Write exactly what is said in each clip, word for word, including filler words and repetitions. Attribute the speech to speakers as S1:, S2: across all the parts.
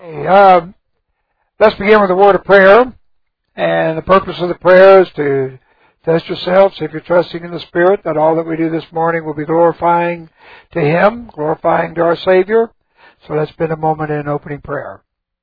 S1: Okay, um, let's begin with a word of prayer. And the purpose of the prayer is to test yourself, see if you're trusting in the Spirit, that all that we do this morning will be glorifying to Him, glorifying to our Savior. So let's spend a moment in opening prayer.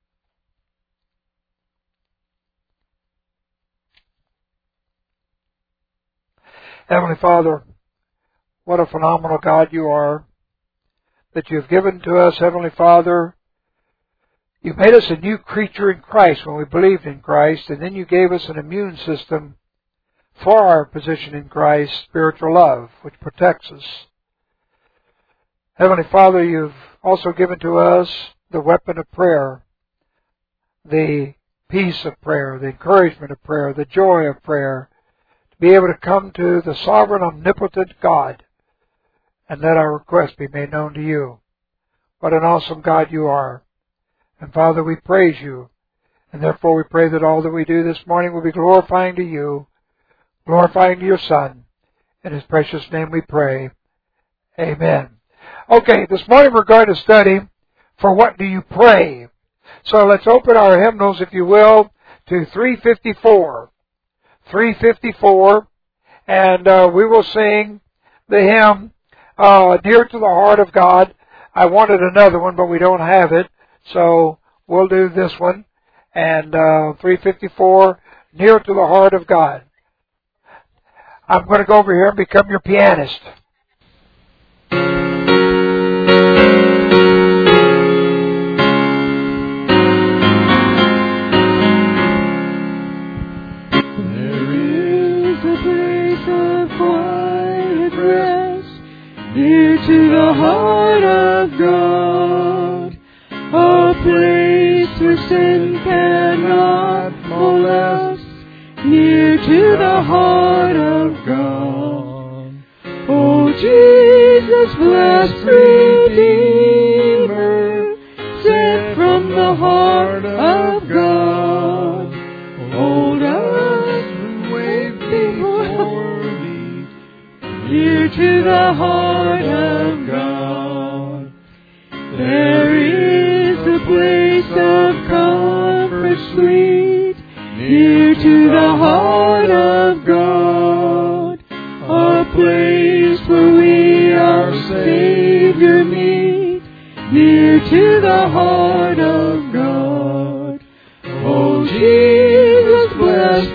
S1: Heavenly Father, what a phenomenal God you are, that you've given to us, Heavenly Father. You made us a new creature in Christ when we believed in Christ, and then you gave us an immune system for our position in Christ, spiritual love, which protects us. Heavenly Father, you've also given to us the weapon of prayer, the peace of prayer, the encouragement of prayer, the joy of prayer, to be able to come to the sovereign, omnipotent God and let our request be made known to you. What an awesome God you are. And Father, we praise you, and therefore we pray that all that we do this morning will be glorifying to you, glorifying to your Son. In His precious name we pray. Amen. Okay, this morning we're going to study, For What Do You Pray? So let's open our hymnals, if you will, to three fifty-four. three fifty-four, and uh, we will sing the hymn, uh, Dear to the Heart of God. I wanted another one, but we don't have it. So we'll do this one, and uh, three fifty-four, Near to the Heart of God. I'm going to go over here and become your pianist.
S2: There is a place of quiet rest, near to the heart of God. A place where sin cannot molest, near to the heart of God. O Jesus, blessed Redeemer, sent from the heart of God, hold us and wait before Thee, near to the heart of God. There is a place of comfort sweet, near to the heart of God, a place where we our Savior meet, near to the heart of God. O Jesus, blessed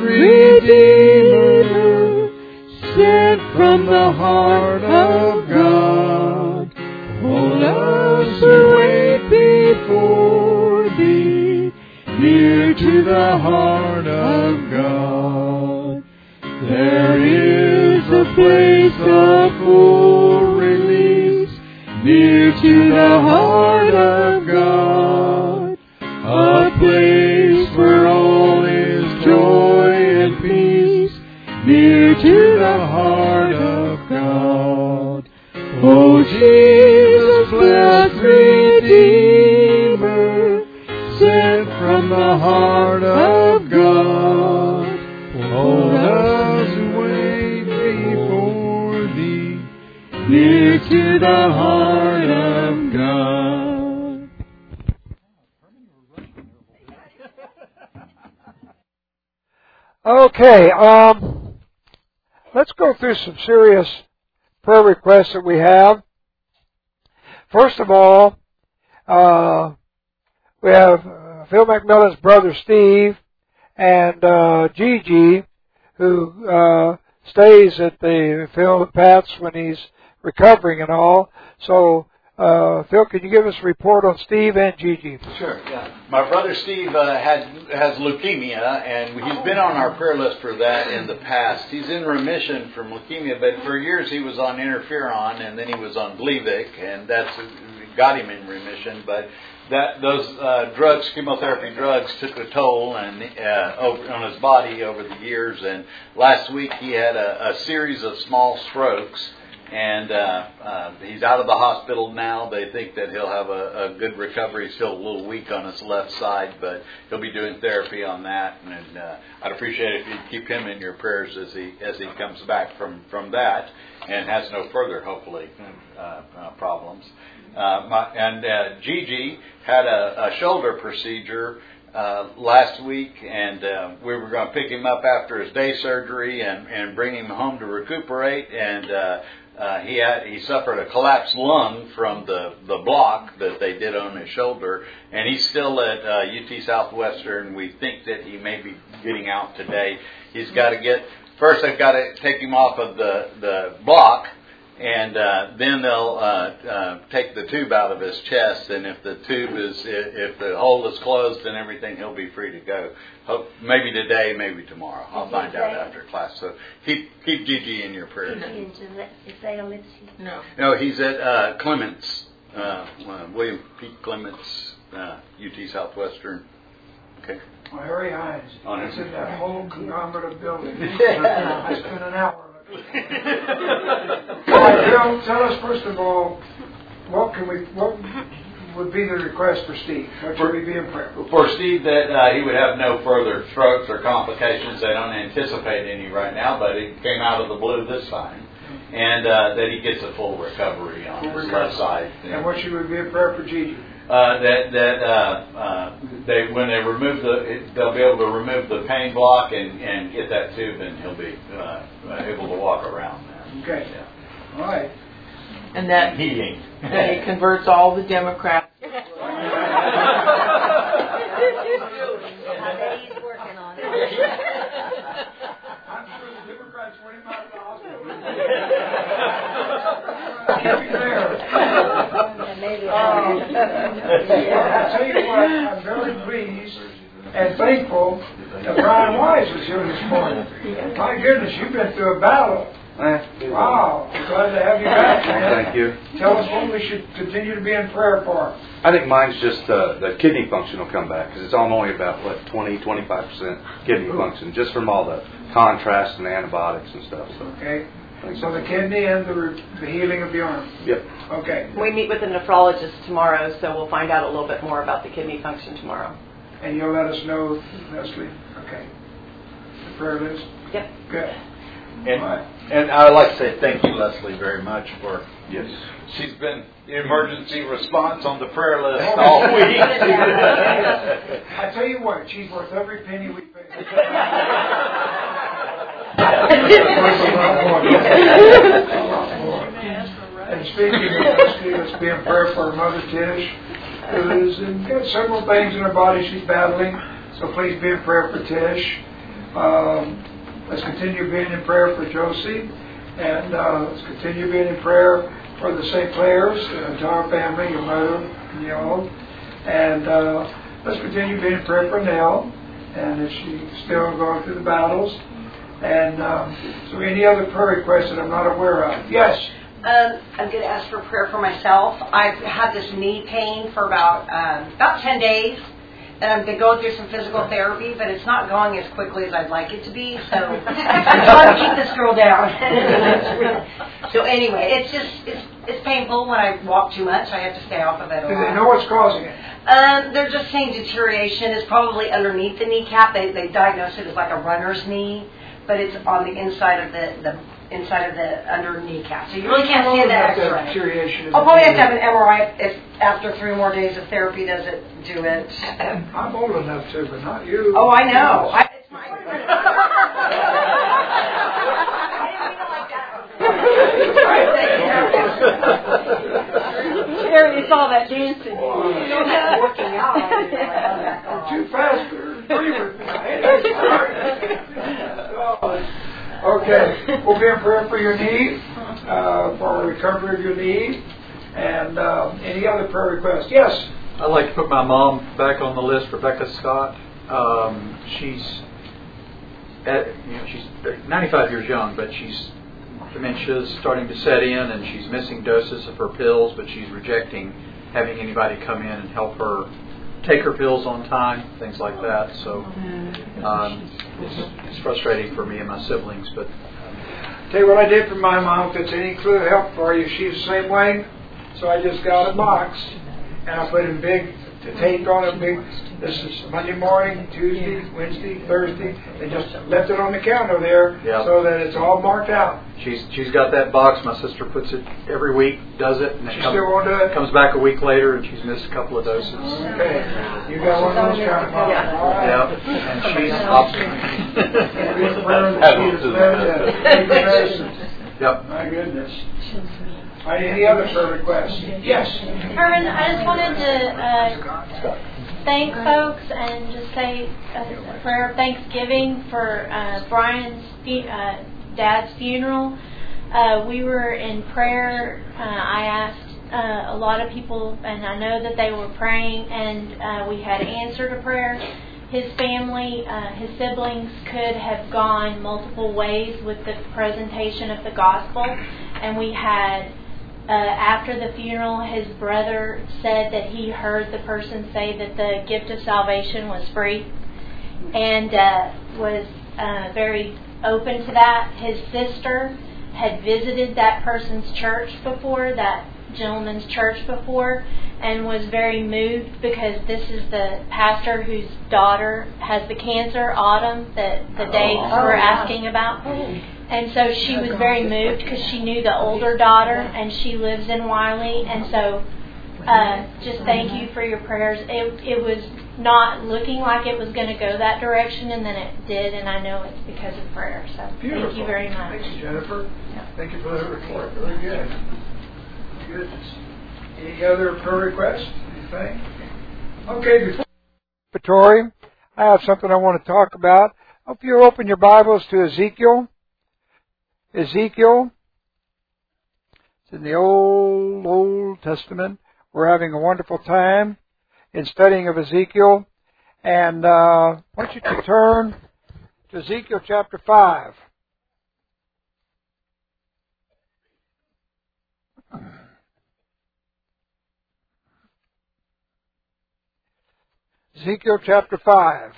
S2: Redeemer, sent from the heart of God, hold us and wait before Thee, near to the heart of God. There is a place of full release, near to the heart of God, a place where all is joy and peace, near to the heart of God. O Jesus, blessed Redeemer, sent from the heart of God, hold us and wait before Thee, near to the heart of God.
S1: Okay, um, let's go through some serious prayer requests that we have. First of all, uh, we have uh, Phil McMillan's brother Steve and uh, Gigi, who uh, stays at the Phil and Pat's when he's recovering and all. So, uh, Phil, can you give us a report on Steve and Gigi?
S3: Sure, yeah. My brother Steve uh, had has leukemia, and he's been on our prayer list for that in the past. He's in remission from leukemia, but for years he was on interferon, and then he was on Gleevec, and that's got him in remission. But that those uh, drugs, chemotherapy drugs, took a toll and uh, over, on his body over the years. And last week he had a, a series of small strokes. and uh, uh, he's out of the hospital now. They think that he'll have a, a good recovery. He's still a little weak on his left side, but he'll be doing therapy on that. And uh, I'd appreciate it if you'd keep him in your prayers as he as he comes back from, from that and has no further, hopefully, uh, uh, problems. Uh, my, and uh, Gigi had a, a shoulder procedure uh, last week, and uh, we were going to pick him up after his day surgery and, and bring him home to recuperate. And uh, uh, he had he suffered a collapsed lung from the, the block that they did on his shoulder, and he's still at uh, U T Southwestern. We think that he may be getting out today. He's got to get first. They've got to take him off of the the block. And uh, then they'll uh, uh, take the tube out of his chest, and if the tube is, if the hole is closed and everything, he'll be free to go. Hope, maybe today, maybe tomorrow. I'll find out after class. So keep keep Gigi in your prayers.
S4: No.
S3: No, he's at uh, Clements, uh, uh, William P. Clements, uh, U T Southwestern. Okay.
S1: Well, Harry Hines.
S3: On
S1: It's in that whole conglomerate of buildings. I spent an hour. All right, Bill, tell us first of all, what can we, what would be the request for Steve? What should we be in prayer for?
S3: For Steve, that uh, he would have no further strokes or complications. They don't anticipate any right now, but it came out of the blue this time, and uh, that he gets a full recovery on
S1: Full
S3: his
S1: recovery.
S3: left side.
S1: And what should we be in prayer for Gigi?
S3: Uh, that that uh, uh, they when they remove the they'll be able to remove the pain block and, and get that tube, and he'll be uh, able to walk around now.
S1: Okay.
S3: Yeah.
S1: All right.
S4: And that
S3: Heating.
S4: it converts all the Democrats.
S5: I bet he's working on it.
S1: I'm sure the Democrats want him out of the hospital. Can't be there.
S5: Maybe
S1: I tell you what, I'm very pleased and thankful that Brian Wise was here this morning. My goodness, you've been through a battle. Wow, I'm glad to have you back, man.
S6: Thank you.
S1: Tell us what we should continue to be in prayer for.
S6: I think mine's just uh, the kidney function will come back because it's all only about, what, twenty, twenty-five percent kidney function just from all the contrast and antibiotics and stuff. So,
S1: Okay. So the kidney and the, re- the healing of the arm.
S6: Yep.
S1: Okay.
S7: We meet with the nephrologist tomorrow, so we'll find out a little bit more about the kidney function tomorrow.
S1: And you'll let us know, Leslie. Okay. The prayer list.
S7: Yep.
S1: Good.
S3: And,
S1: All right.
S3: and I'd like to say thank you, Leslie, very much for.
S6: Yes.
S3: She's been emergency response on the prayer list all week.
S1: I tell you what, she's worth every penny we pay. And speaking of Leslie, let's be in prayer for her mother Tish, who is in, got several things in her body she's battling. So please be in prayer for Tish. Um, let's continue being in prayer for Josie, and uh, let's continue being in prayer for the Saint Clairs, uh, to our family, your mother, and you all. And uh, let's continue being in prayer for Nell, and if she's still going through the battles. And um, so any other prayer requests that I'm not aware of? Yes.
S8: Um, I'm going to ask for prayer for myself. I've had this knee pain for about um, about ten days, and I've been going through some physical therapy, but it's not going as quickly as I'd like it to be. So I'm trying to keep this girl down. So anyway, it's just it's it's painful when I walk too much. I have to stay off of it a
S1: Do
S8: lot.
S1: they know what's causing it?
S8: Um, they're just saying deterioration is probably underneath the kneecap. They they diagnosed it as like a runner's knee, but it's on the inside of the, the inside of the under kneecap. So you really can't see the X-ray.
S1: Deterioration is
S8: I'll probably have to have an M R I if after three more days of therapy doesn't do it.
S1: I'm old enough to, but not you.
S8: Oh, I know. I, it's my
S7: Jerry, you saw that dancing.
S8: You don't have to working out.
S1: You're too fast to agree with me. Okay, we'll be in prayer for your knee, uh, for the recovery of your knee, and uh, any other prayer requests. Yes?
S9: I'd like to put my mom back on the list, Rebecca Scott. Um, she's at, you know, she's ninety-five years young, but she's dementia's starting to set in, and she's missing doses of her pills, but she's rejecting having anybody come in and help her take her pills on time, things like that. So um, it's, it's frustrating for me and my siblings, but
S1: Tell you what I did for my mom, if it's any clue help for you, she's the same way. So I just got a box, and I put in big, tape on it, big, this is Monday morning, Tuesday, Wednesday, Thursday, and just left it on the counter there
S9: yep.
S1: so that it's all marked out.
S9: She's she's got that box. My sister puts it every week, does it, and it
S1: she
S9: comes,
S1: still won't do it?
S9: comes back a week later, and she's missed a couple of doses.
S1: Okay, you got one of those kind of boxes.
S9: Yeah,
S1: all right.
S9: yep. And she's optimistic. Yep.
S1: My goodness. All right, any other prayer requests? Yes.
S5: Herman, I just wanted to uh, thank folks and just say a prayer of thanksgiving for uh, Brian's uh, dad's funeral. Uh, we were in prayer. Uh, I asked uh, a lot of people, and I know that they were praying, and uh, we had answered a prayer. His family, uh, his siblings could have gone multiple ways with the presentation of the gospel, and we had, uh, after the funeral, his brother said that he heard the person say that the gift of salvation was free, and uh, was uh, very open to that. His sister had visited that person's church before, that gentleman's church before, and was very moved because this is the pastor whose daughter has the cancer, Autumn, that the Daves oh, were asking about. And so she was very moved because she knew the older daughter, and she lives in Wiley. And so uh, just thank you for your prayers. It, it was not looking like it was going to go that direction, and then it did, and I know it's because of prayer. So
S1: Beautiful.
S5: Thank you very much.
S1: Thank you, Jennifer. Yeah. Thank you for the report. Very good. Goodness. Any other prayer requests? Anything? Okay, before Tori, I have something I want to talk about. I hope you open your Bibles to Ezekiel. Ezekiel. It's in the Old, Old Testament. We're having a wonderful time in studying of Ezekiel. And uh, I want you to turn to Ezekiel chapter five. Ezekiel chapter five.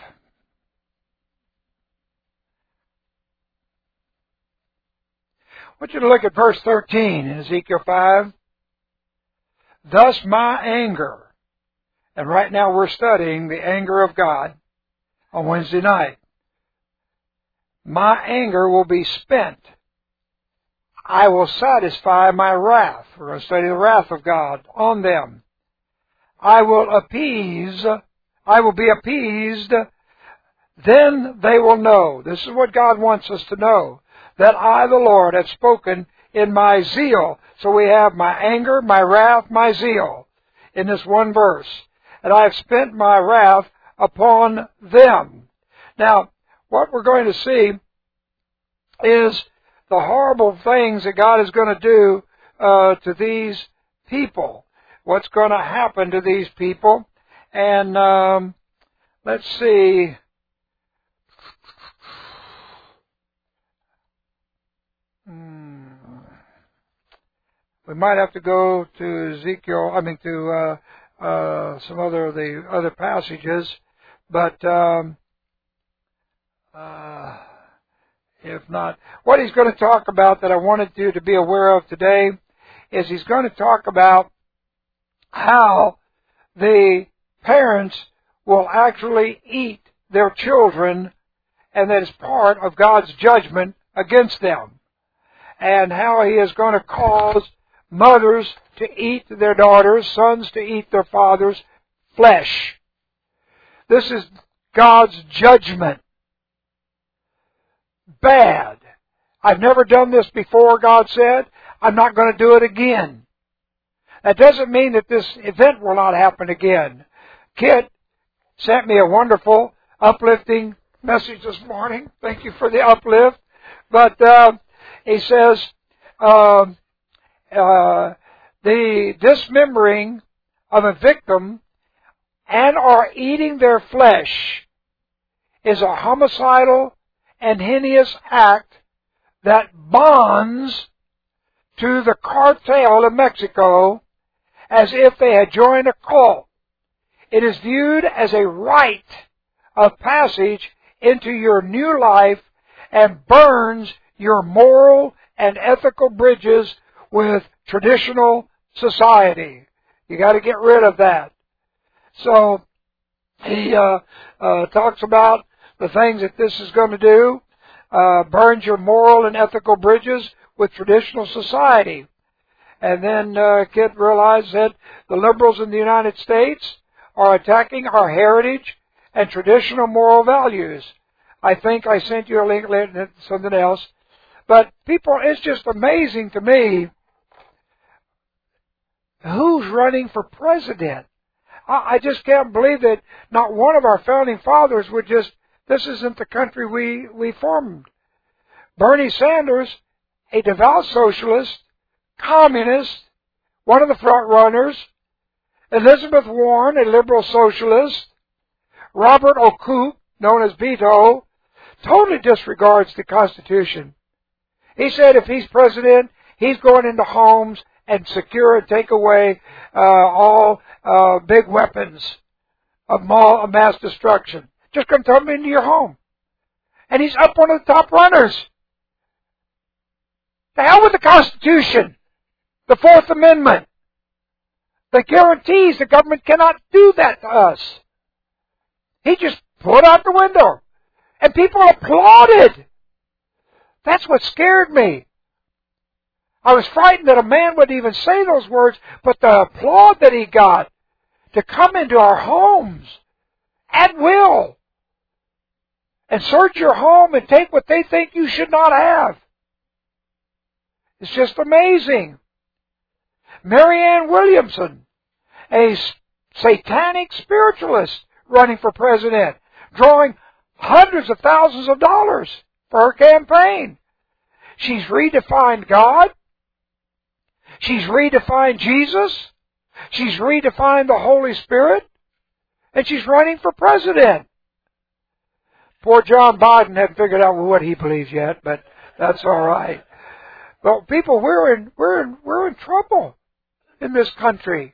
S1: I want you to look at verse thirteen in Ezekiel five. Thus my anger, and right now we're studying the anger of God on Wednesday night. My anger will be spent. I will satisfy my wrath. We're going to study the wrath of God on them. I will appease I will be appeased, then they will know. This is what God wants us to know. That I, the Lord, have spoken in my zeal. So we have my anger, my wrath, my zeal in this one verse. And I have spent my wrath upon them. Now, what we're going to see is the horrible things that God is going to do uh, to these people. What's going to happen to these people. And um, let's see. Hmm. We might have to go to Ezekiel. I mean, to uh, uh, some other of the other passages, but um, uh, if not, what he's going to talk about that I wanted you to be aware of today is he's going to talk about how the parents will actually eat their children, and that is part of God's judgment against them. And how He is going to cause mothers to eat their daughters, sons to eat their fathers' flesh. This is God's judgment. Bad. I've never done this before, God said. I'm not going to do it again. That doesn't mean that this event will not happen again. Kit sent me a wonderful, uplifting message this morning. Thank you for the uplift. But uh, he says, uh, uh, the dismembering of a victim and or eating their flesh is a homicidal and heinous act that bonds to the cartel of Mexico as if they had joined a cult. It is viewed as a rite of passage into your new life and burns your moral and ethical bridges with traditional society. You got to get rid of that. So he uh, uh, talks about the things that this is going to do. Uh, burns your moral and ethical bridges with traditional society. And then uh, Kit realized that the liberals in the United States are attacking our heritage and traditional moral values. I think I sent you a link to something else. But people, it's just amazing to me who's running for president. I, I just can't believe that not one of our founding fathers would just, this isn't the country we, we formed. Bernie Sanders, a devout socialist, communist, one of the front runners. Elizabeth Warren, a liberal socialist. Robert O'Koop, known as Beto, totally disregards the Constitution. He said if he's president, he's going into homes and secure and take away uh, all uh, big weapons of mass destruction. Just come throw them into your home. And he's up one of the top runners. The hell with the Constitution, the Fourth Amendment, that guarantees the government cannot do that to us. He just put it out the window. And people applauded. That's what scared me. I was frightened that a man would even say those words, but the applaud that he got to come into our homes at will and search your home and take what they think you should not have. It's just amazing. Marianne Williamson, a satanic spiritualist running for president, drawing hundreds of thousands of dollars for her campaign. She's redefined God. She's redefined Jesus. She's redefined the Holy Spirit. And she's running for president. Poor John Biden hasn't figured out what he believes yet, but that's all right. But people, we're in, we're in, we're in trouble in this country.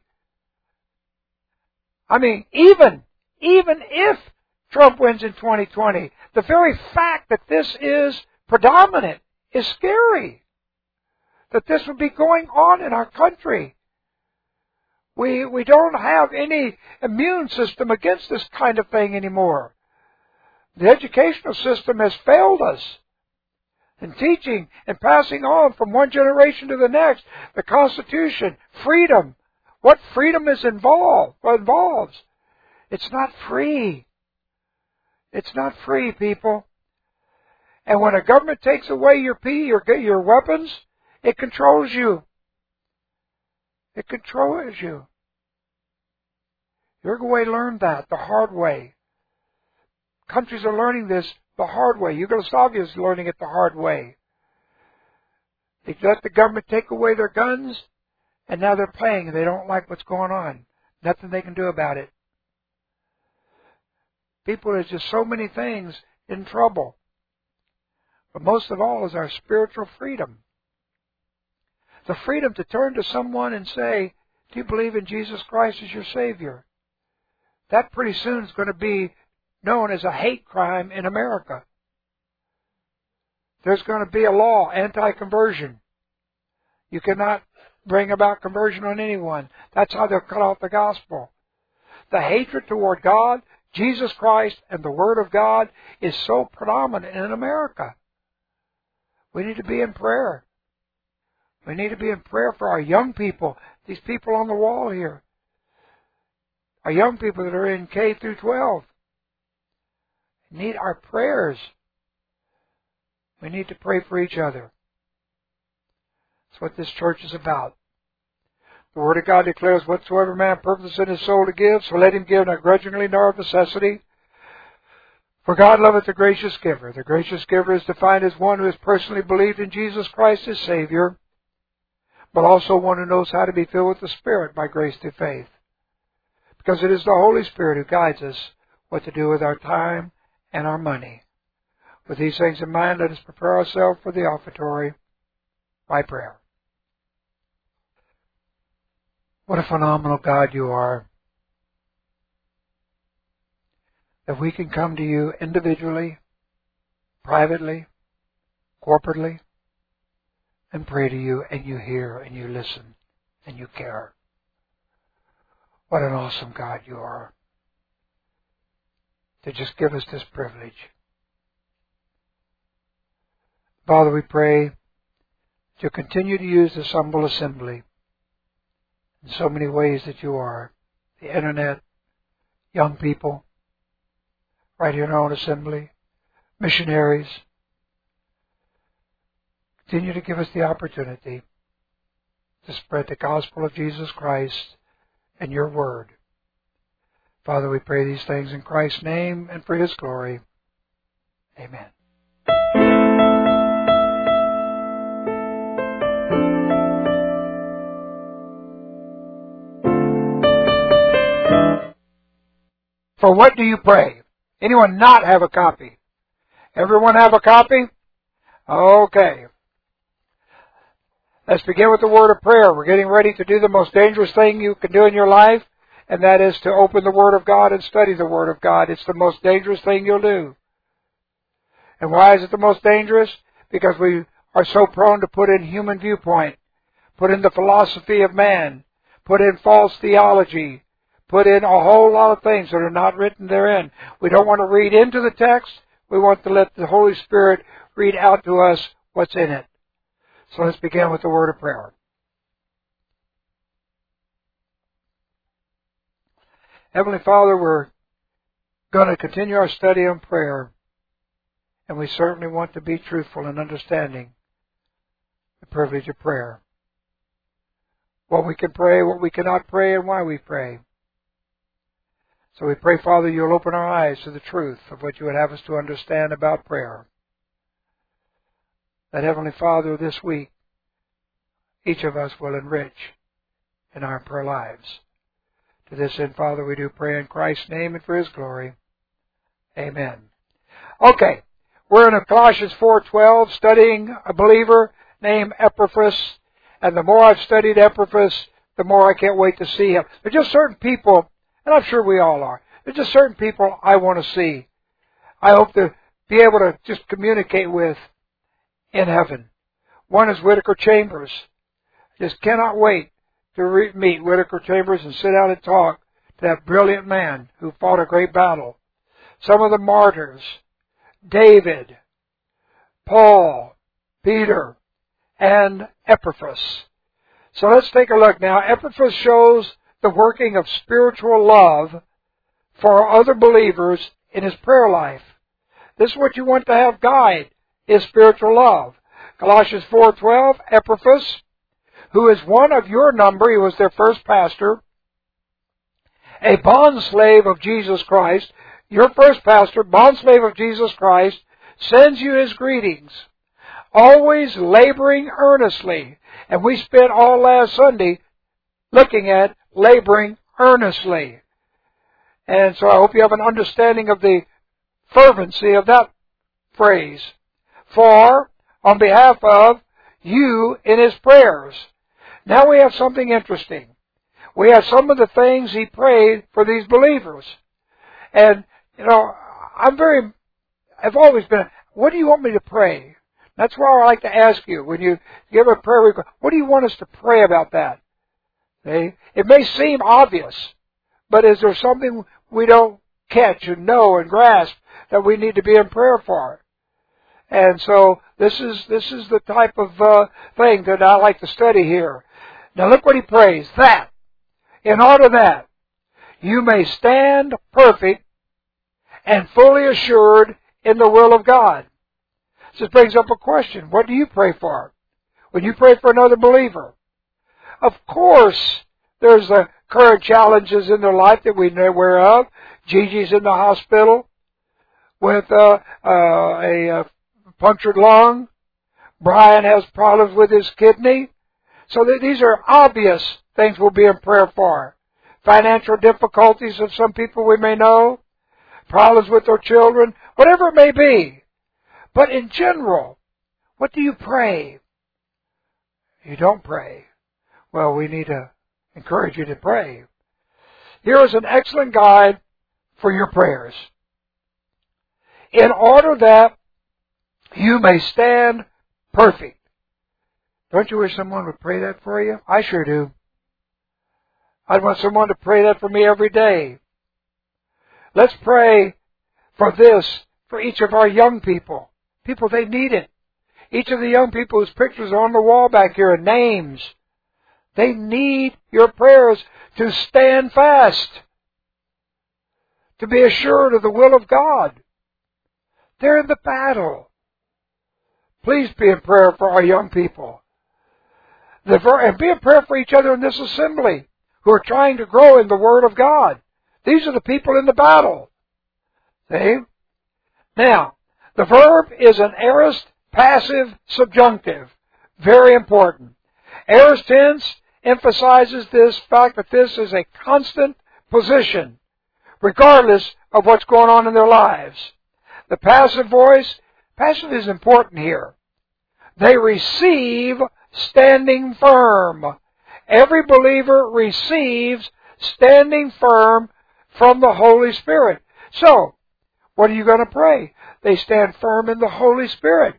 S1: I mean, even, even if Trump wins in twenty twenty, the very fact that this is predominant is scary. That this would be going on in our country. We, we don't have any immune system against this kind of thing anymore. The educational system has failed us in teaching and passing on from one generation to the next the Constitution, freedom. What freedom is involved? What involves? It's not free. It's not free, people. And when a government takes away your P, your your weapons, it controls you. It controls you. Uruguay learned that the hard way. Countries are learning this the hard way. Yugoslavia is learning it the hard way. They let the government take away their guns, and now they're playing, and they don't like what's going on. Nothing they can do about it. People, there's just so many things in trouble. But most of all is our spiritual freedom. The freedom to turn to someone and say, do you believe in Jesus Christ as your Savior? That pretty soon is going to be known as a hate crime in America. There's going to be a law, anti-conversion. You cannot bring about conversion on anyone. That's how they'll cut off the gospel. The hatred toward God, Jesus Christ, and the Word of God is so predominant in America. We need to be in prayer. We need to be in prayer for our young people, these people on the wall here. Our young people that are in K through twelve need our prayers. We need to pray for each other. That's what this church is about. The Word of God declares, whatsoever man purposes in his soul to give, so let him give not grudgingly nor of necessity. For God loveth the gracious giver. The gracious giver is defined as one who has personally believed in Jesus Christ as Savior, but also one who knows how to be filled with the Spirit by grace through faith. Because it is the Holy Spirit who guides us what to do with our time and our money. With these things in mind, let us prepare ourselves for the offertory by prayer. What a phenomenal God you are. That we can come to you individually, privately, corporately, and pray to you, and you hear, and you listen, and you care. What an awesome God you are, to just give us this privilege. Father, we pray to continue to use this humble assembly in so many ways that you are. The internet, young people, right here in our own assembly, missionaries. Continue to give us the opportunity to spread the gospel of Jesus Christ and your word. Father, we pray these things in Christ's name and for his glory. Amen. For what do you pray? Anyone not have a copy? Everyone have a copy? Okay. Let's begin with the word of prayer. We're getting ready to do the most dangerous thing you can do in your life, and that is to open the Word of God and study the Word of God. It's the most dangerous thing you'll do. And why is it the most dangerous? Because we are so prone to put in human viewpoint, put in the philosophy of man, put in false theology, put in a whole lot of things that are not written therein. We don't want to read into the text. We want to let the Holy Spirit read out to us what's in it. So let's begin with the word of prayer. Heavenly Father, we're going to continue our study on prayer, and we certainly want to be truthful in understanding the privilege of prayer. What we can pray, what we cannot pray, and why we pray. So we pray, Father, you'll open our eyes to the truth of what you would have us to understand about prayer. That, Heavenly Father, this week, each of us will enrich in our prayer lives. To this end, Father, we do pray in Christ's name and for his glory. Amen. Okay, we're in Colossians four twelve, studying a believer named Epaphras. And the more I've studied Epaphras, the more I can't wait to see him. There's just certain people, and I'm sure we all are, there's just certain people I want to see. I hope to be able to just communicate with in heaven. One is Whittaker Chambers. Just cannot wait to re- meet Whittaker Chambers and sit down and talk to that brilliant man who fought a great battle. Some of the martyrs, David, Paul, Peter, and Epaphras. So let's take a look now. Epaphras shows the working of spiritual love for other believers in his prayer life. This is what you want to have guide, is spiritual love. Colossians four twelve, Epaphras, who is one of your number, he was their first pastor, a bondslave of Jesus Christ, your first pastor, bondslave of Jesus Christ, sends you his greetings, always laboring earnestly. And we spent all last Sunday looking at laboring earnestly. And so I hope you have an understanding of the fervency of that phrase. For, on behalf of you in his prayers. Now we have something interesting. We have some of the things he prayed for these believers. And, you know, I'm very, I've always been, what do you want me to pray? That's why I like to ask you, when you give a prayer request, what do you want us to pray about that? See? It may seem obvious, but is there something we don't catch and know and grasp that we need to be in prayer for? And so this is this is the type of uh, thing that I like to study here. Now look what he prays. That, in order that you may stand perfect and fully assured in the will of God. This brings up a question. What do you pray for when you pray for another believer? Of course, there's the current challenges in their life that we know aware of. Gigi's in the hospital with uh, uh, a uh, punctured lung. Brian has problems with his kidney. So th- these are obvious things we'll be in prayer for. Financial difficulties of some people we may know. Problems with their children. Whatever it may be. But in general, what do you pray? You don't pray. Well, we need to encourage you to pray. Here is an excellent guide for your prayers. In order that you may stand perfect. Don't you wish someone would pray that for you? I sure do. I'd want someone to pray that for me every day. Let's pray for this, for each of our young people. People, they need it. Each of the young people whose pictures are on the wall back here and names, they need your prayers to stand fast, to be assured of the will of God. They're in the battle. Please be in prayer for our young people. The, and be in prayer for each other in this assembly who are trying to grow in the Word of God. These are the people in the battle. See? Now, the verb is an aorist passive subjunctive. Very important. Aorist tense emphasizes this fact that this is a constant position, regardless of what's going on in their lives. The passive voice, passive is important here. They receive standing firm. Every believer receives standing firm from the Holy Spirit. So, what are you going to pray? They stand firm in the Holy Spirit.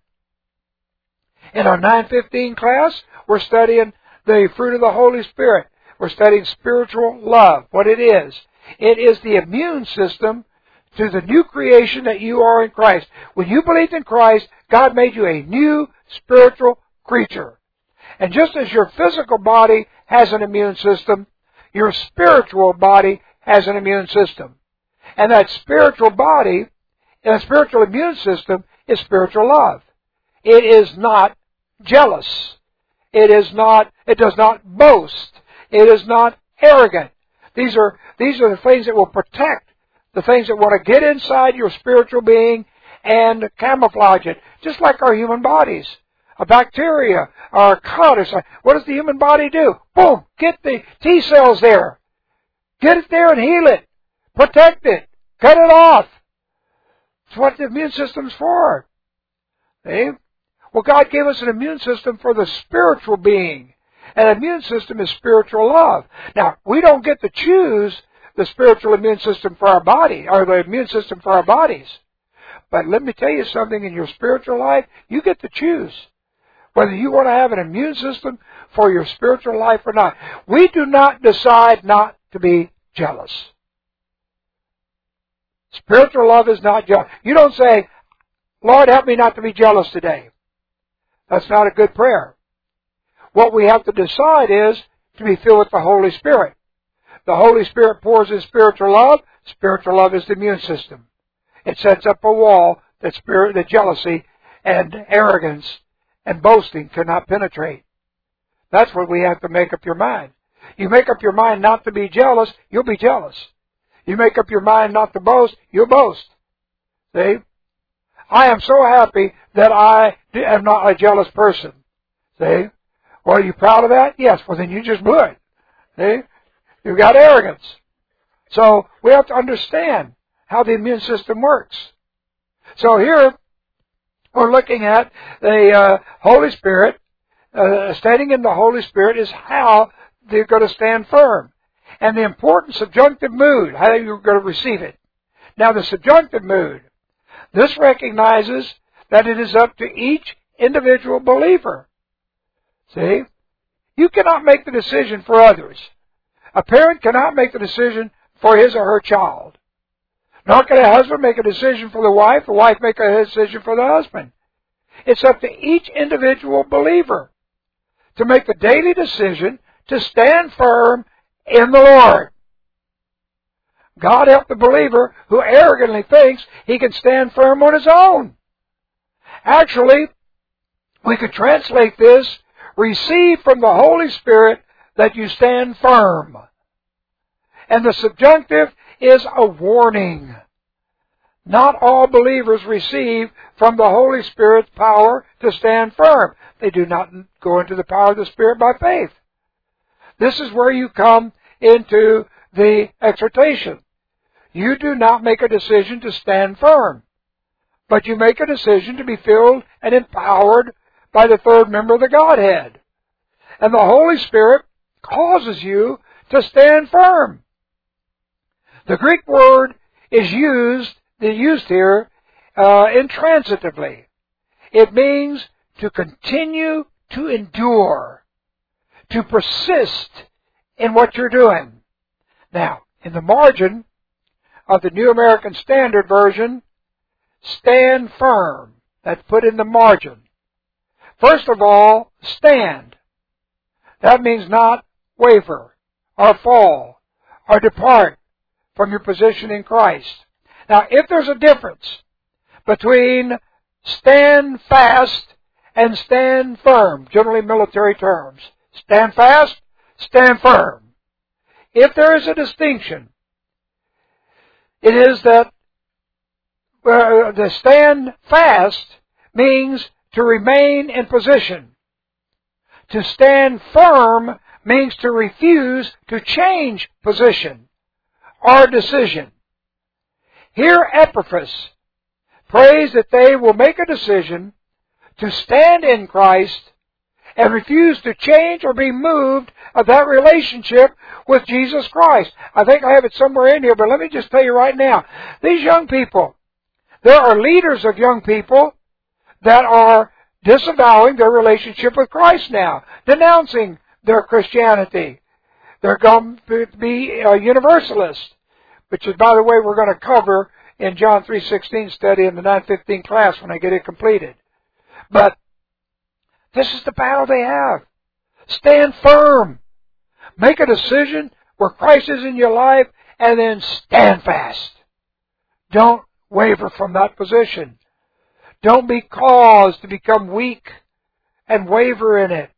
S1: In our nine fifteen class, we're studying the fruit of the Holy Spirit. We're studying spiritual love, what it is. It is the immune system to the new creation that you are in Christ. When you believed in Christ, God made you a new spiritual creature. And just as your physical body has an immune system, your spiritual body has an immune system. And that spiritual body, and a spiritual immune system, is spiritual love. It is not jealous. It is not, it does not boast. It is not arrogant. These are, these are the things that will protect, the things that want to get inside your spiritual being and camouflage it, just like our human bodies. A bacteria or a cut or something. What does the human body do? Boom! Get the T cells there. Get it there and heal it. Protect it. Cut it off. That's what the immune system's for. See? Well, God gave us an immune system for the spiritual being. And the immune system is spiritual love. Now, we don't get to choose the spiritual immune system for our body, or the immune system for our bodies. But let me tell you something, in your spiritual life, you get to choose whether you want to have an immune system for your spiritual life or not. We do not decide not to be jealous. Spiritual love is not jealous. You don't say, Lord, help me not to be jealous today. That's not a good prayer. What we have to decide is to be filled with the Holy Spirit. The Holy Spirit pours in spiritual love. Spiritual love is the immune system. It sets up a wall that spirit, that jealousy and arrogance and boasting cannot penetrate. That's what we have to make up your mind. You make up your mind not to be jealous, you'll be jealous. You make up your mind not to boast, you'll boast. See? I am so happy that I am not a jealous person. See? Well, are you proud of that? Yes. Well, then you just blew it. See? You've got arrogance. So we have to understand how the immune system works. So here we're looking at the uh, Holy Spirit. Uh, standing in the Holy Spirit is how they're going to stand firm. And the important subjunctive mood, how you're going to receive it. Now the subjunctive mood, this recognizes that it is up to each individual believer. See? You cannot make the decision for others. A parent cannot make the decision for his or her child. Nor can a husband make a decision for the wife, the wife make a decision for the husband. It's up to each individual believer to make the daily decision to stand firm in the Lord. God help the believer who arrogantly thinks he can stand firm on his own. Actually, we could translate this, receive from the Holy Spirit that you stand firm. And the subjunctive is a warning. Not all believers receive from the Holy Spirit's power to stand firm. They do not go into the power of the Spirit by faith. This is where you come into the exhortation. You do not make a decision to stand firm, but you make a decision to be filled and empowered by the third member of the Godhead. And the Holy Spirit causes you to stand firm. The Greek word is used, used here uh, intransitively. It means to continue to endure, to persist in what you're doing. Now, in the margin of the New American Standard Version, stand firm. That's put in the margin. First of all, stand. That means not waver or fall or depart from your position in Christ. Now, if there's a difference between stand fast and stand firm, generally military terms, stand fast, stand firm. If there is a distinction, it is that uh, the stand fast means to remain in position. To stand firm means to refuse to change position or decision. Here Epaphras prays that they will make a decision to stand in Christ and refuse to change or be moved of that relationship with Jesus Christ. I think I have it somewhere in here, but let me just tell you right now. These young people, there are leaders of young people that are disavowing their relationship with Christ now, denouncing their Christianity. They're going to be a universalist, which is, by the way, we're going to cover in John three sixteen study in the nine fifteen class when I get it completed. But this is the battle they have. Stand firm. Make a decision where Christ is in your life, and then stand fast. Don't waver from that position. Don't be caused to become weak and waver in it.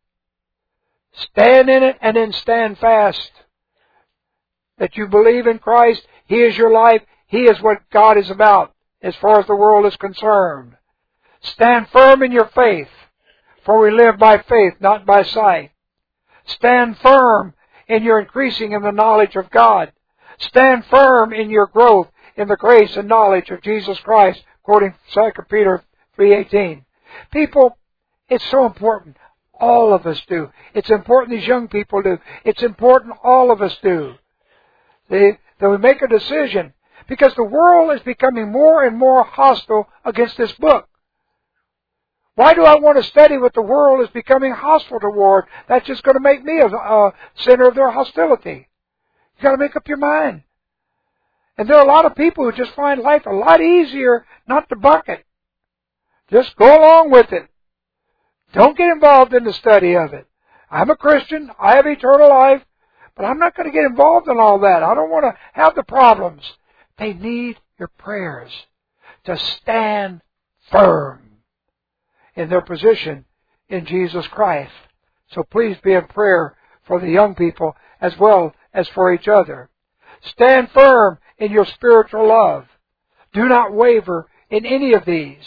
S1: Stand in it and then stand fast. That you believe in Christ. He is your life. He is what God is about as far as the world is concerned. Stand firm in your faith, for we live by faith, not by sight. Stand firm in your increasing in the knowledge of God. Stand firm in your growth in the grace and knowledge of Jesus Christ, quoting Second Peter three eighteen. People, it's so important. All of us do. It's important these young people do. It's important all of us do. They, that we make a decision, because the world is becoming more and more hostile against this book. Why do I want to study what the world is becoming hostile toward? That's just going to make me a, a center of their hostility. You've got to make up your mind. And there are a lot of people who just find life a lot easier not to buck it. Just go along with it. Don't get involved in the study of it. I'm a Christian. I have eternal life. But I'm not going to get involved in all that. I don't want to have the problems. They need your prayers to stand firm in their position in Jesus Christ. So please be in prayer for the young people as well as for each other. Stand firm in your spiritual love. Do not waver in any of these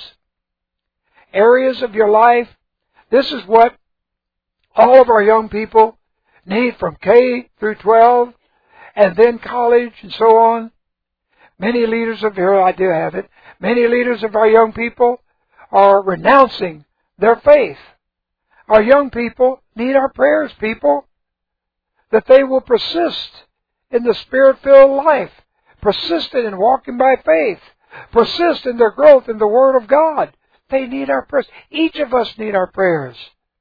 S1: areas of your life. This is what all of our young people need from K through twelve and then college and so on. Many leaders of here, I do have it, many leaders of our young people are renouncing their faith. Our young people need our prayers, people, that they will persist in the Spirit-filled life, persist in walking by faith, persist in their growth in the Word of God. They need our prayers. Each of us need our prayers.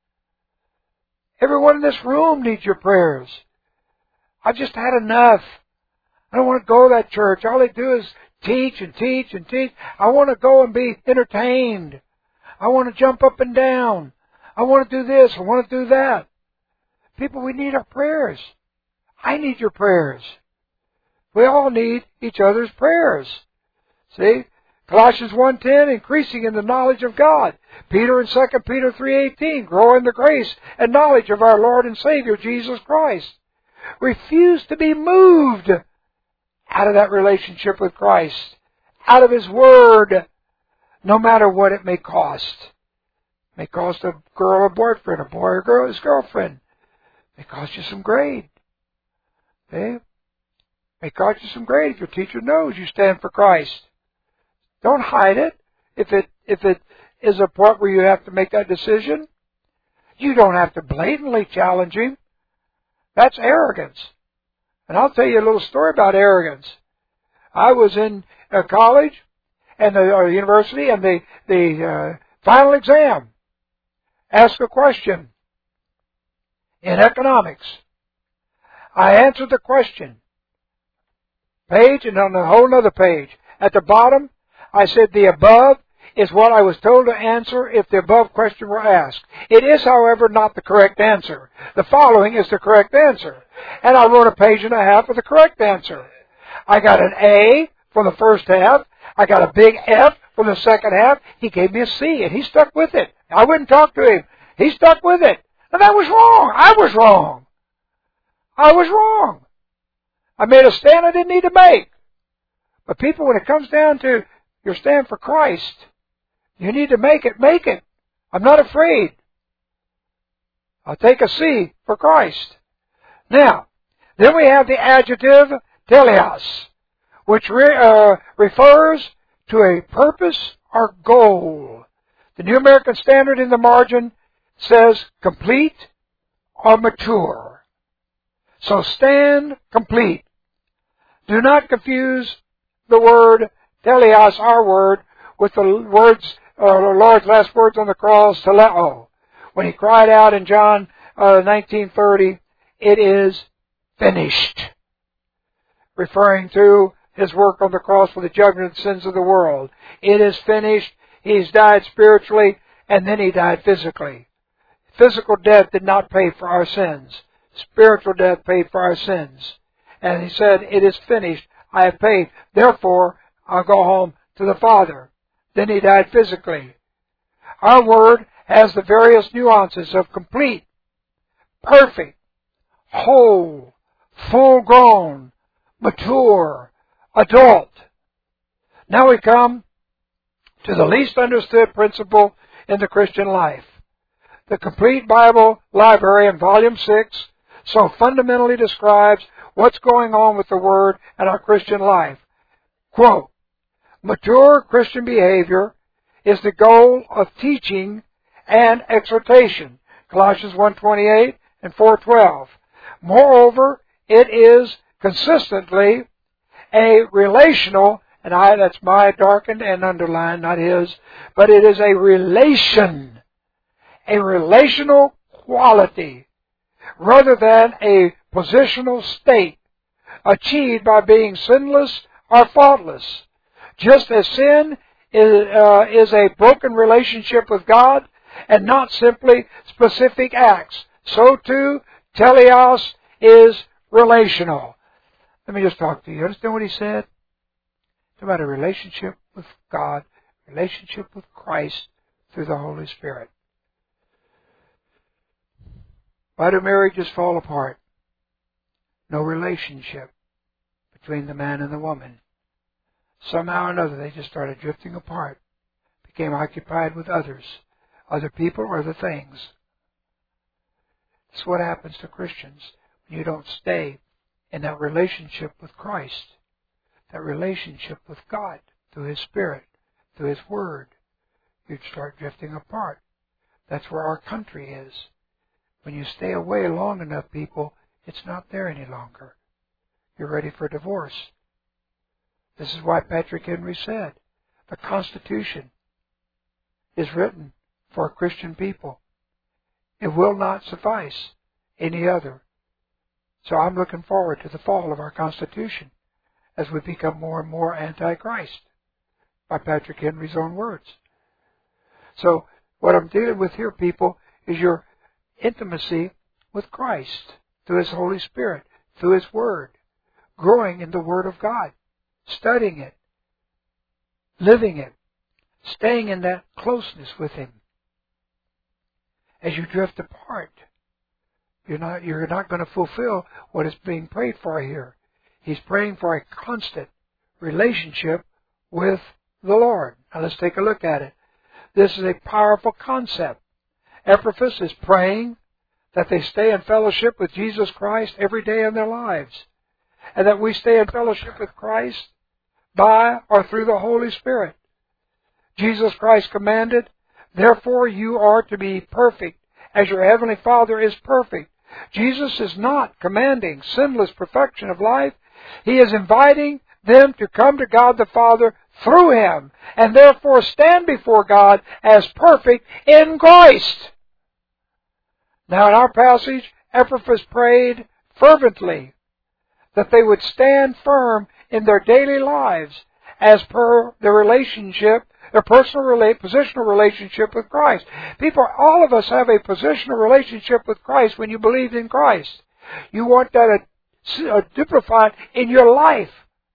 S1: Everyone in this room needs your prayers. I've just had enough. I don't want to go to that church. All they do is teach and teach and teach. I want to go and be entertained. I want to jump up and down. I want to do this. I want to do that. People, we need our prayers. I need your prayers. We all need each other's prayers. See? Colossians one ten, increasing in the knowledge of God. Peter in Second Peter three eighteen, grow in the grace and knowledge of our Lord and Savior, Jesus Christ. Refuse to be moved out of that relationship with Christ, out of His Word, no matter what it may cost. It may cost a girl a boyfriend, a boy or girl his girlfriend. It may cost you some grade. Okay? It may cost you some grade if your teacher knows you stand for Christ. Don't hide it. If it if it is a point where you have to make that decision, you don't have to blatantly challenge him. That's arrogance. And I'll tell you a little story about arrogance. I was in uh, college and the uh, university and the the uh, final exam, ask a question in economics. I answered the question. Page and on a whole other page. At the bottom, I said the above is what I was told to answer if the above question were asked. It is, however, not the correct answer. The following is the correct answer. And I wrote a page and a half of the correct answer. I got an A for the first half. I got a big F for the second half. He gave me a C, and he stuck with it. I wouldn't talk to him. He stuck with it. And that was wrong. I was wrong. I was wrong. I made a stand I didn't need to make. But people, when it comes down to your stand for Christ, you need to make it, make it. I'm not afraid. I'll take a C for Christ. Now, then we have the adjective teleos, which re, uh, refers to a purpose or goal. The New American Standard in the margin says complete or mature. So stand complete. Do not confuse the word teleos, our word, with the words, uh, the Lord's last words on the cross, teleo. When he cried out in John uh, nineteen thirty, it is finished. Referring to his work on the cross for the judgment of the sins of the world. It is finished. He's died spiritually, and then he died physically. Physical death did not pay for our sins. Spiritual death paid for our sins. And he said, it is finished. I have paid. Therefore, I'll go home to the Father. Then he died physically. Our word has the various nuances of complete, perfect, whole, full-grown, mature, adult. Now we come to the least understood principle in the Christian life. The Complete Bible Library in Volume six so fundamentally describes what's going on with the Word in our Christian life. Quote, mature Christian behavior is the goal of teaching and exhortation. Colossians one twenty-eight and four twelve. Moreover, it is consistently a relational, and I, that's my darkened and underlined, not his, but it is a relation, a relational quality, rather than a positional state, achieved by being sinless or faultless. Just as sin is, uh, is a broken relationship with God, and not simply specific acts, so too, teleos is relational. Let me just talk to you. You understand what he said? It's about a relationship with God, relationship with Christ through the Holy Spirit. Why do marriages fall apart? No relationship between the man and the woman. Somehow or another they just started drifting apart, became occupied with others, other people or other things. That's what happens to Christians when you don't stay in that relationship with Christ, that relationship with God through His Spirit, through His Word. You'd start drifting apart. That's where our country is. When you stay away long enough, people, it's not there any longer. You're ready for divorce. This is why Patrick Henry said, the Constitution is written for a Christian people. It will not suffice any other. So I'm looking forward to the fall of our Constitution as we become more and more anti-Christ, by Patrick Henry's own words. So what I'm dealing with here, people, is your intimacy with Christ through His Holy Spirit, through His Word, growing in the Word of God, studying it, living it, staying in that closeness with Him. As you drift apart, you're not, you're not going to fulfill what is being prayed for here. He's praying for a constant relationship with the Lord. Now let's take a look at it. This is a powerful concept. Epaphras is praying that they stay in fellowship with Jesus Christ every day in their lives, and that we stay in fellowship with Christ by or through the Holy Spirit. Jesus Christ commanded, therefore you are to be perfect as your heavenly Father is perfect. Jesus is not commanding sinless perfection of life. He is inviting them to come to God the Father through Him, and therefore stand before God as perfect in Christ. Now in our passage, Epaphras prayed fervently that they would stand firm in their daily lives as per their relationship, their personal, rela- positional relationship with Christ. People, all of us have a positional relationship with Christ when you believe in Christ. You want that exemplified in your life.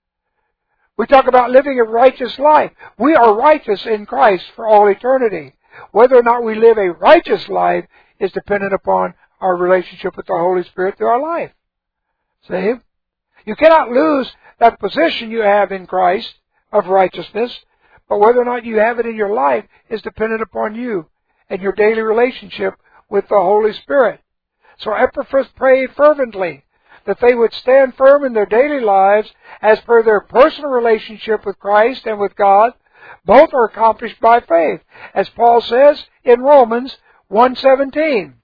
S1: We talk about living a righteous life. We are righteous in Christ for all eternity. Whether or not we live a righteous life is dependent upon our relationship with the Holy Spirit through our life. See? You cannot lose that position you have in Christ of righteousness, but whether or not you have it in your life is dependent upon you and your daily relationship with the Holy Spirit. So Epaphras prayed fervently that they would stand firm in their daily lives as per their personal relationship with Christ and with God. Both are accomplished by faith, as Paul says in Romans one seventeen.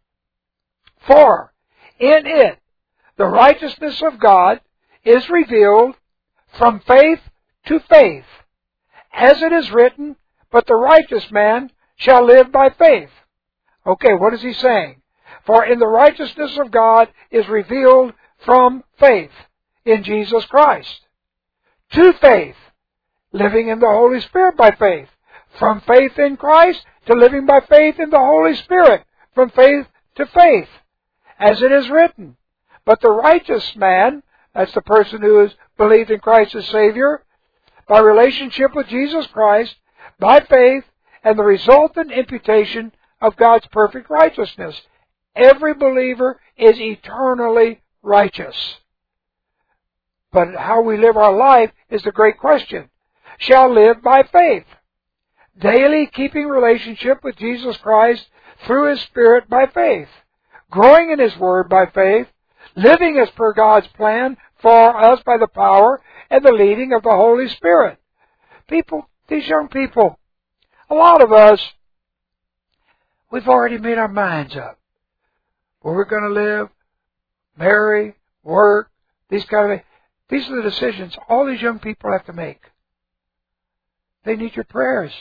S1: For in it the righteousness of God is revealed from faith to faith, as it is written, but the righteous man shall live by faith. Okay, what is he saying? For in the righteousness of God is revealed from faith in Jesus Christ, to faith, living in the Holy Spirit by faith, from faith in Christ to living by faith in the Holy Spirit, from faith to faith, as it is written. But the righteous man, that's the person who has believed in Christ as Savior, by relationship with Jesus Christ, by faith, and the resultant imputation of God's perfect righteousness. Every believer is eternally righteous. But how we live our life is the great question. Shall live by faith, daily keeping relationship with Jesus Christ through His Spirit by faith, growing in His Word by faith, living as per God's plan for us by the power and the leading of the Holy Spirit. People, these young people, a lot of us, we've already made our minds up where we're going to live, marry, work, these kind of things. These are the decisions all these young people have to make. They need your prayers.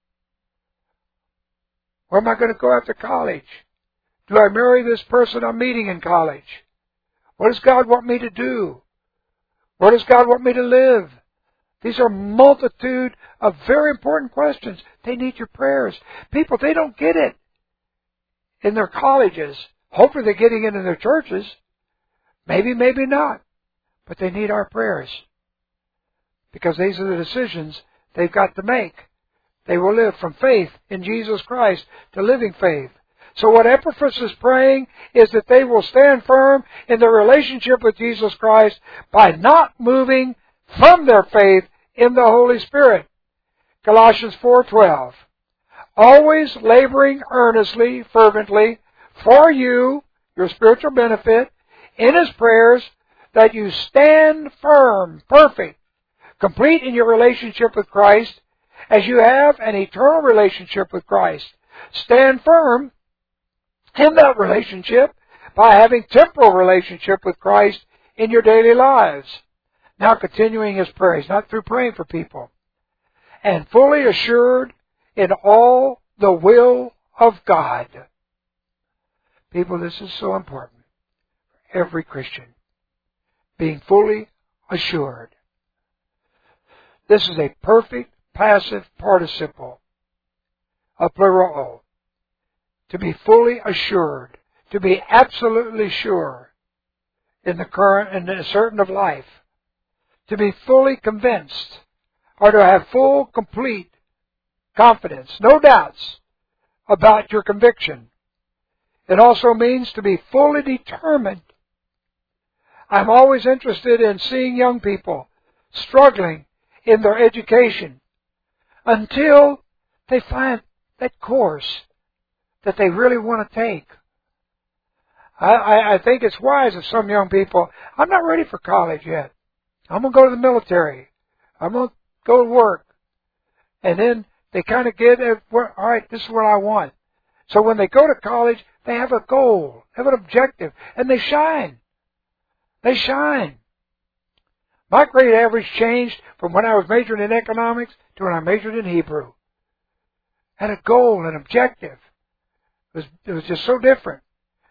S1: Where am I going to go after college? Do I marry this person I'm meeting in college? What does God want me to do? Where does God want me to live? These are a multitude of very important questions. They need your prayers. People, they don't get it in their colleges. Hopefully they're getting it in their churches. Maybe, maybe not. But they need our prayers. Because these are the decisions they've got to make. They will live from faith in Jesus Christ to living faith. So what Epaphras is praying is that they will stand firm in their relationship with Jesus Christ by not moving from their faith in the Holy Spirit. Colossians four twelve. Always laboring earnestly, fervently, for you, your spiritual benefit, in His prayers, that you stand firm, perfect, complete in your relationship with Christ, as you have an eternal relationship with Christ. Stand firm in that relationship by having temporal relationship with Christ in your daily lives. Now continuing his prayer. He's not through praying for people. And fully assured in all the will of God. People, this is so important. Every Christian. Being fully assured. This is a perfect passive participle of plurao. To be fully assured. To be absolutely sure in the current and the certain of life. To be fully convinced, or to have full, complete confidence, no doubts about your conviction. It also means to be fully determined. I'm always interested in seeing young people struggling in their education until they find that course that they really want to take. I, I, I think it's wise of some young people, I'm not ready for college yet. I'm going to go to the military. I'm going to go to work. And then they kind of get, all right, this is what I want. So when they go to college, they have a goal, have an objective, and they shine. They shine. My grade average changed from when I was majoring in economics to when I majored in Hebrew. Had a goal, an objective. It was, it was just so different.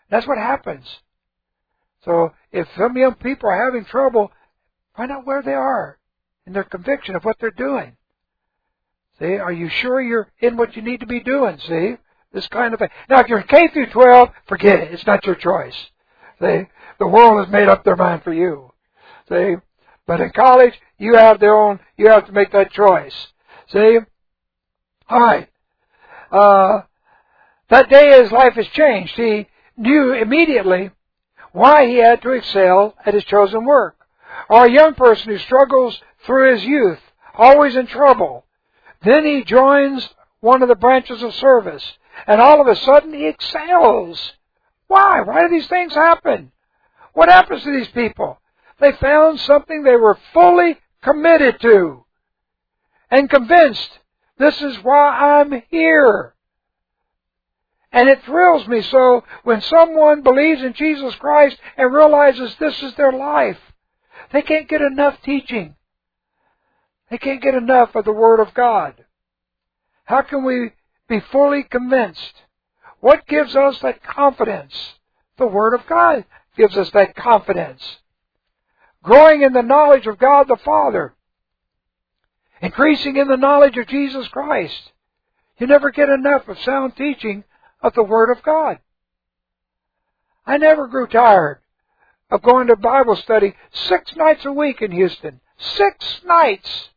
S1: That's what happens. So if some young people are having trouble, find out where they are in their conviction of what they're doing. See, are you sure you're in what you need to be doing? See, this kind of thing. Now, if you're K through twelve, forget it. It's not your choice. See, the world has made up their mind for you. See, but in college, you have their own. You have to make that choice. See, all right. Uh, that day his life has changed. He knew immediately why he had to excel at his chosen work. Or a young person who struggles through his youth, always in trouble. Then he joins one of the branches of service, and all of a sudden he excels. Why? Why do these things happen? What happens to these people? They found something they were fully committed to and convinced, this is why I'm here. And it thrills me so when someone believes in Jesus Christ and realizes this is their life. They can't get enough teaching. They can't get enough of the Word of God. How can we be fully convinced? What gives us that confidence? The Word of God gives us that confidence. Growing in the knowledge of God the Father. Increasing in the knowledge of Jesus Christ. You never get enough of sound teaching of the Word of God. I never grew tired of going to Bible study six nights a week in Houston. Six nights.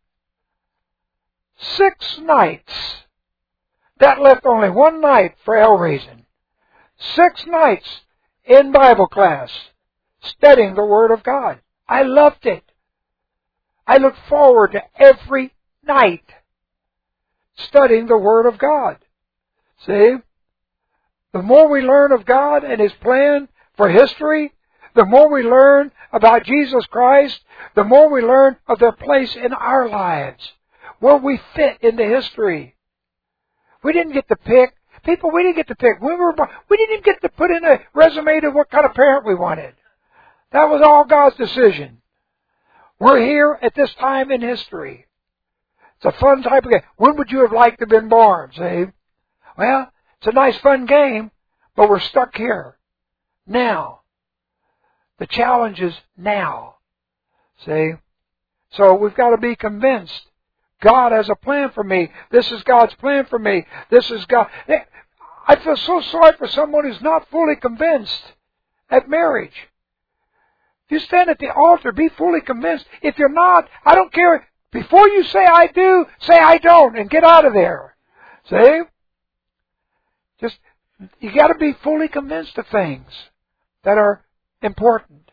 S1: Six nights. That left only one night for hell reason. Six nights in Bible class, studying the Word of God. I loved it. I look forward to every night studying the Word of God. See? The more we learn of God and His plan for history, the more we learn about Jesus Christ, the more we learn of their place in our lives, where we fit into history. We didn't get to pick. People, we didn't get to pick. When we were born, we didn't even get to put in a resume to what kind of parent we wanted. That was all God's decision. We're here at this time in history. It's a fun type of game. When would you have liked to have been born, see? Well, it's a nice fun game, but we're stuck here. Now. The challenge is now. See? So we've got to be convinced. God has a plan for me. This is God's plan for me. This is God. I feel so sorry for someone who's not fully convinced at marriage. If you stand at the altar, be fully convinced. If you're not, I don't care. Before you say I do, say I don't and get out of there. See? Just, you got to be fully convinced of things that are important.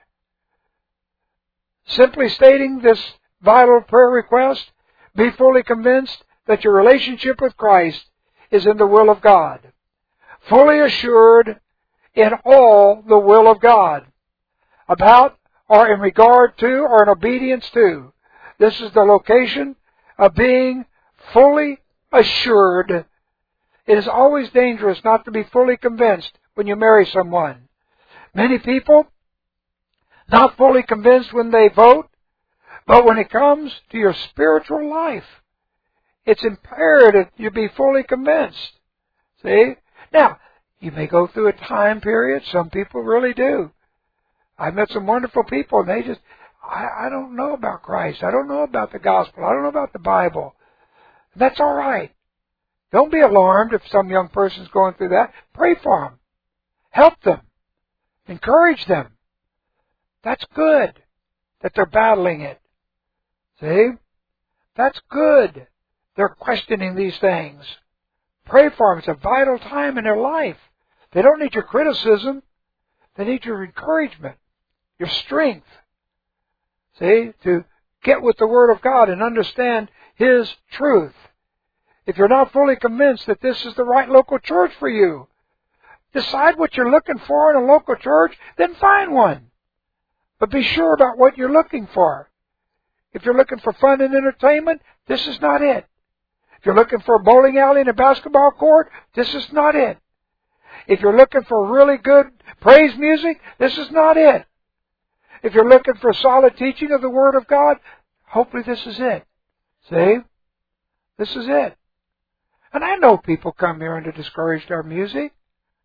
S1: Simply stating this vital prayer request, be fully convinced that your relationship with Christ is in the will of God. Fully assured in all the will of God. About or in regard to or in obedience to. This is the location of being fully assured. It is always dangerous not to be fully convinced when you marry someone. Many people, not fully convinced when they vote, but when it comes to your spiritual life, it's imperative you be fully convinced. See? Now, you may go through a time period. Some people really do. I've met some wonderful people, and they just, I, I don't know about Christ. I don't know about the gospel. I don't know about the Bible. That's all right. Don't be alarmed if some young person's going through that. Pray for them. Help them. Encourage them. That's good that they're battling it. See? That's good. They're questioning these things. Pray for them. It's a vital time in their life. They don't need your criticism. They need your encouragement, your strength. See? To get with the Word of God and understand His truth. If you're not fully convinced that this is the right local church for you, decide what you're looking for in a local church, then find one. But be sure about what you're looking for. If you're looking for fun and entertainment, this is not it. If you're looking for a bowling alley and a basketball court, this is not it. If you're looking for really good praise music, this is not it. If you're looking for solid teaching of the Word of God, hopefully this is it. See? This is it. And I know people come here and are discouraged our music.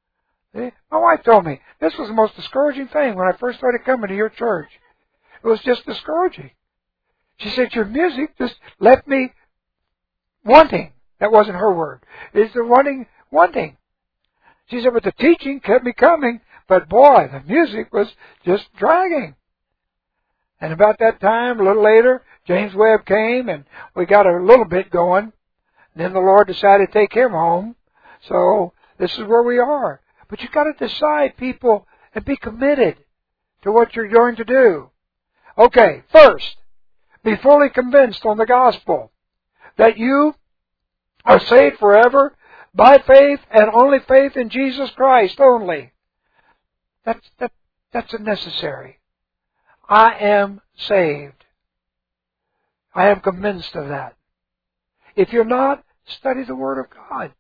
S1: See? My wife told me this was the most discouraging thing when I first started coming to your church. It was just discouraging. She said, your music just left me wanting. That wasn't her word. It's the wanting, wanting. She said, but the teaching kept me coming. But boy, the music was just dragging. And about that time, a little later, James Webb came and we got a little bit going. And then the Lord decided to take him home. So this is where we are. But you've got to decide, people, and be committed to what you're going to do. Okay, first, be fully convinced on the gospel that you are saved forever by faith and only faith in Jesus Christ only. That's, that, that's necessary. I am saved. I am convinced of that. If you're not, study the Word of God.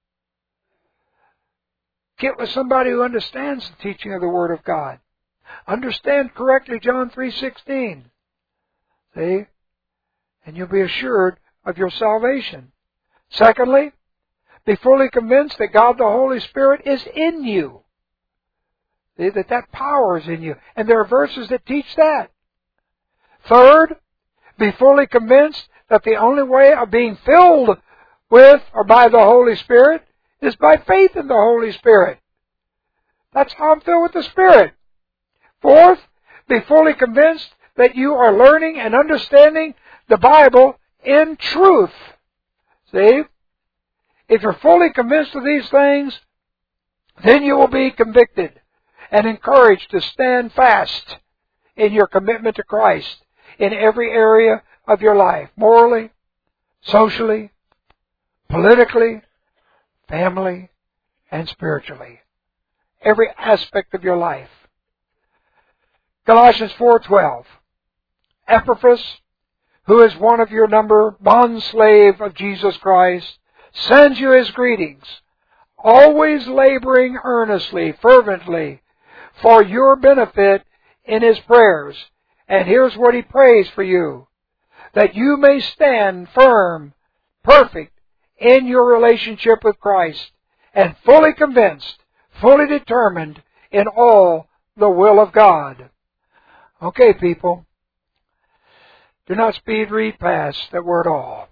S1: Get with somebody who understands the teaching of the Word of God. Understand correctly John three sixteen. See? And you'll be assured of your salvation. Secondly, be fully convinced that God the Holy Spirit is in you. See, that that power is in you. And there are verses that teach that. Third, be fully convinced that the only way of being filled with or by the Holy Spirit is by faith in the Holy Spirit. That's how I'm filled with the Spirit. Fourth, be fully convinced that you are learning and understanding the Bible in truth. See? If you're fully convinced of these things, then you will be convicted and encouraged to stand fast in your commitment to Christ in every area of your life, morally, socially, politically, family, and spiritually. Every aspect of your life. Colossians four twelve. Epaphras, who is one of your number, bondslave of Jesus Christ, sends you his greetings, always laboring earnestly, fervently, for your benefit in his prayers. And here's what he prays for you. That you may stand firm, perfect, in your relationship with Christ, and fully convinced, fully determined in all the will of God. Okay, people. Do not speed read past that word all.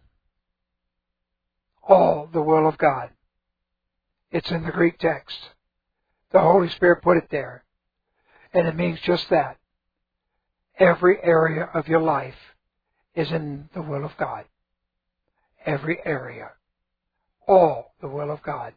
S1: All the will of God. It's in the Greek text. The Holy Spirit put it there. And it means just that. Every area of your life is in the will of God. Every area. All the will of God.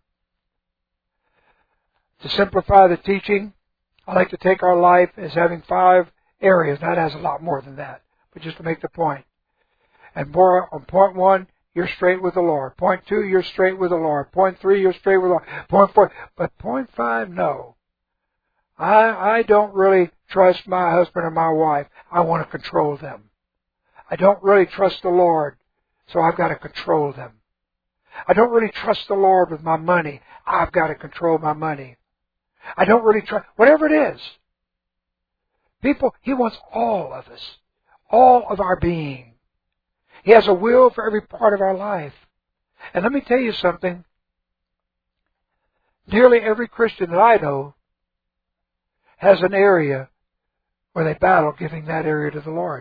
S1: To simplify the teaching, I like to take our life as having five areas. Now, that has a lot more than that, but just to make the point. And more, on point one, you're straight with the Lord. Point two, you're straight with the Lord. Point three, you're straight with the Lord. Point four, but point five, no. I, I don't really trust my husband or my wife. I want to control them. I don't really trust the Lord, so I've got to control them. I don't really trust the Lord with my money. I've got to control my money. I don't really trust, whatever it is. People, He wants all of us, all of our being. He has a will for every part of our life. And let me tell you something. Nearly every Christian that I know has an area where they battle giving that area to the Lord.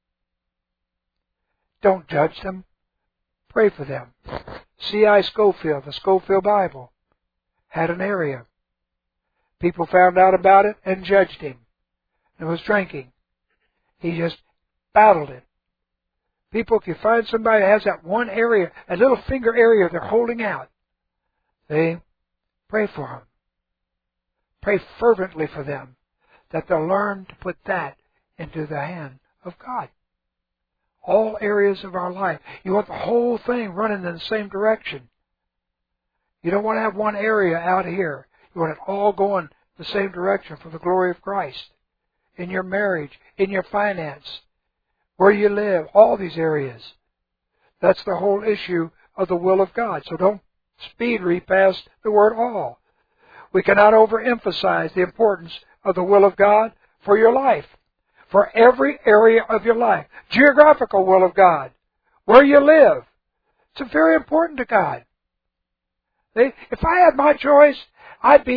S1: Don't judge them. Pray for them. C I Scofield, the Scofield Bible, had an area. People found out about it and judged him. It was drinking. He just battled it. People, if you find somebody that has that one area, a little finger area they're holding out, they pray for them. Pray fervently for them that they'll learn to put that into the hand of God. All areas of our life. You want the whole thing running in the same direction. You don't want to have one area out here. You want it all going the same direction for the glory of Christ. In your marriage, in your finance, where you live, all these areas. That's the whole issue of the will of God. So don't speed read past the word all. We cannot overemphasize the importance of the will of God for your life. For every area of your life. Geographical will of God. Where you live. It's very important to God. If I had my choice, I'd be in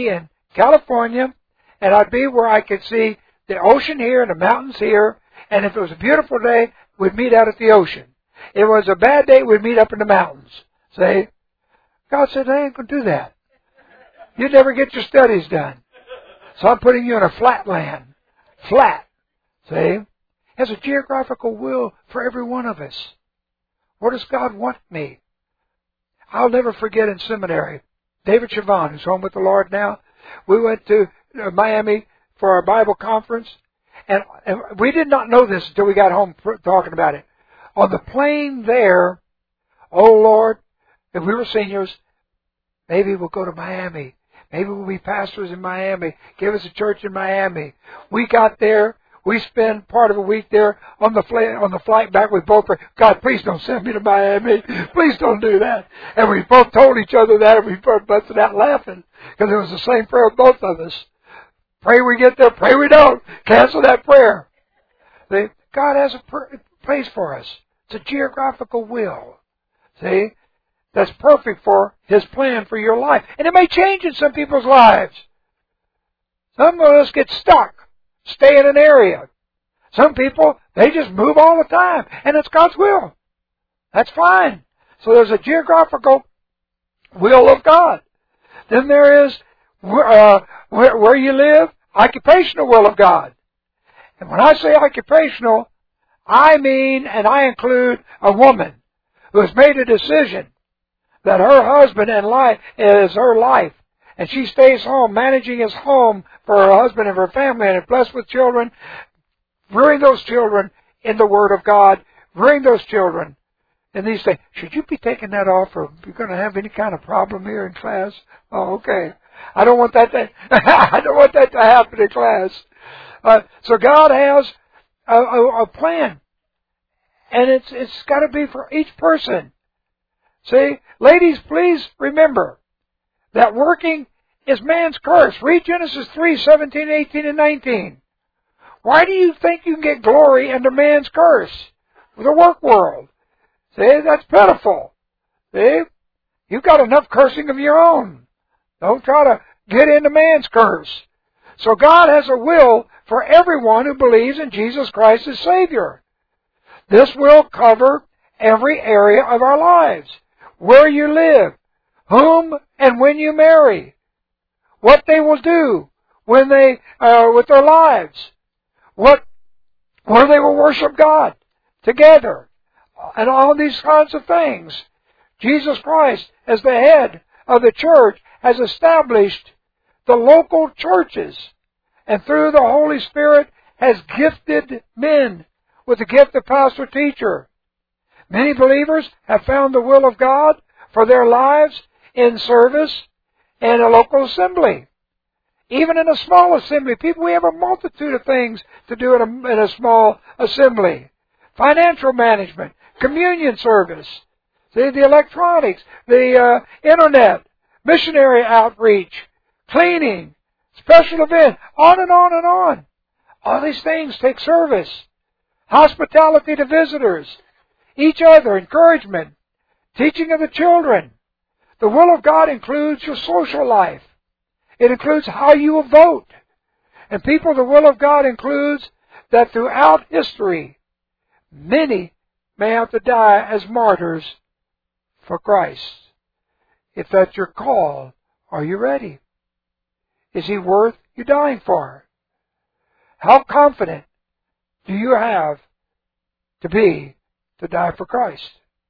S1: California, and I'd be where I could see the ocean here and the mountains here, and if it was a beautiful day, we'd meet out at the ocean. If it was a bad day, we'd meet up in the mountains. See? God said, I ain't going to do that. You'd never get your studies done. So I'm putting you in a flat land. Flat. See? Has a geographical will for every one of us. Where does God want me? I'll never forget in seminary, David Chavon, who's home with the Lord now, we went to Miami for our Bible conference, and, and we did not know this until we got home talking about it. On the plane there, oh Lord, if we were seniors, maybe we'll go to Miami. Maybe we'll be pastors in Miami. Give us a church in Miami. We got there. We spent part of a week there on the flight, on the flight back. We both prayed, God, please don't send me to Miami. Please don't do that. And we both told each other that, and we both busted out laughing because it was the same prayer of both of us. Pray we get there. Pray we don't. Cancel that prayer. See, God has a pr- place for us. It's a geographical will. See, that's perfect for His plan for your life, and it may change in some people's lives. Some of us get stuck. Stay in an area. Some people, they just move all the time, and it's God's will. That's fine. So there's a geographical will of God. Then there is uh, where, where you live, occupational will of God. And when I say occupational, I mean, and I include a woman who has made a decision that her husband and life is her life. And she stays home, managing his home for her husband and her family, and is blessed with children, rearing those children in the Word of God, rearing those children in these things. Should you be taking that off, or are you going to have any kind of problem here in class? Oh, okay. I don't want that to, I don't want that to happen in class. Uh, so God has a, a, a plan, and it's it's got to be for each person. See, ladies, please remember that working is man's curse. Read Genesis three, seventeen, eighteen, and nineteen. Why do you think you can get glory under man's curse? The work world. See, that's pitiful. See? You've got enough cursing of your own. Don't try to get into man's curse. So God has a will for everyone who believes in Jesus Christ as Savior. This will cover every area of our lives. Where you live, whom and when you marry, what they will do when they uh, with their lives, what where they will worship God together, and all these kinds of things. Jesus Christ, as the head of the church, has established the local churches, and through the Holy Spirit has gifted men with the gift of pastor teacher. Many believers have found the will of God for their lives in service in a local assembly. Even in a small assembly, people, we have a multitude of things to do in a, in a small assembly. Financial management, communion service, the, the electronics, the uh, internet, missionary outreach, cleaning, special event, on and on and on. All these things take service. Hospitality to visitors, each other, encouragement, teaching of the children. The will of God includes your social life. It includes how you will vote. And people, the will of God includes that throughout history, many may have to die as martyrs for Christ. If that's your call, are you ready? Is He worth you dying for? How confident do you have to be to die for Christ?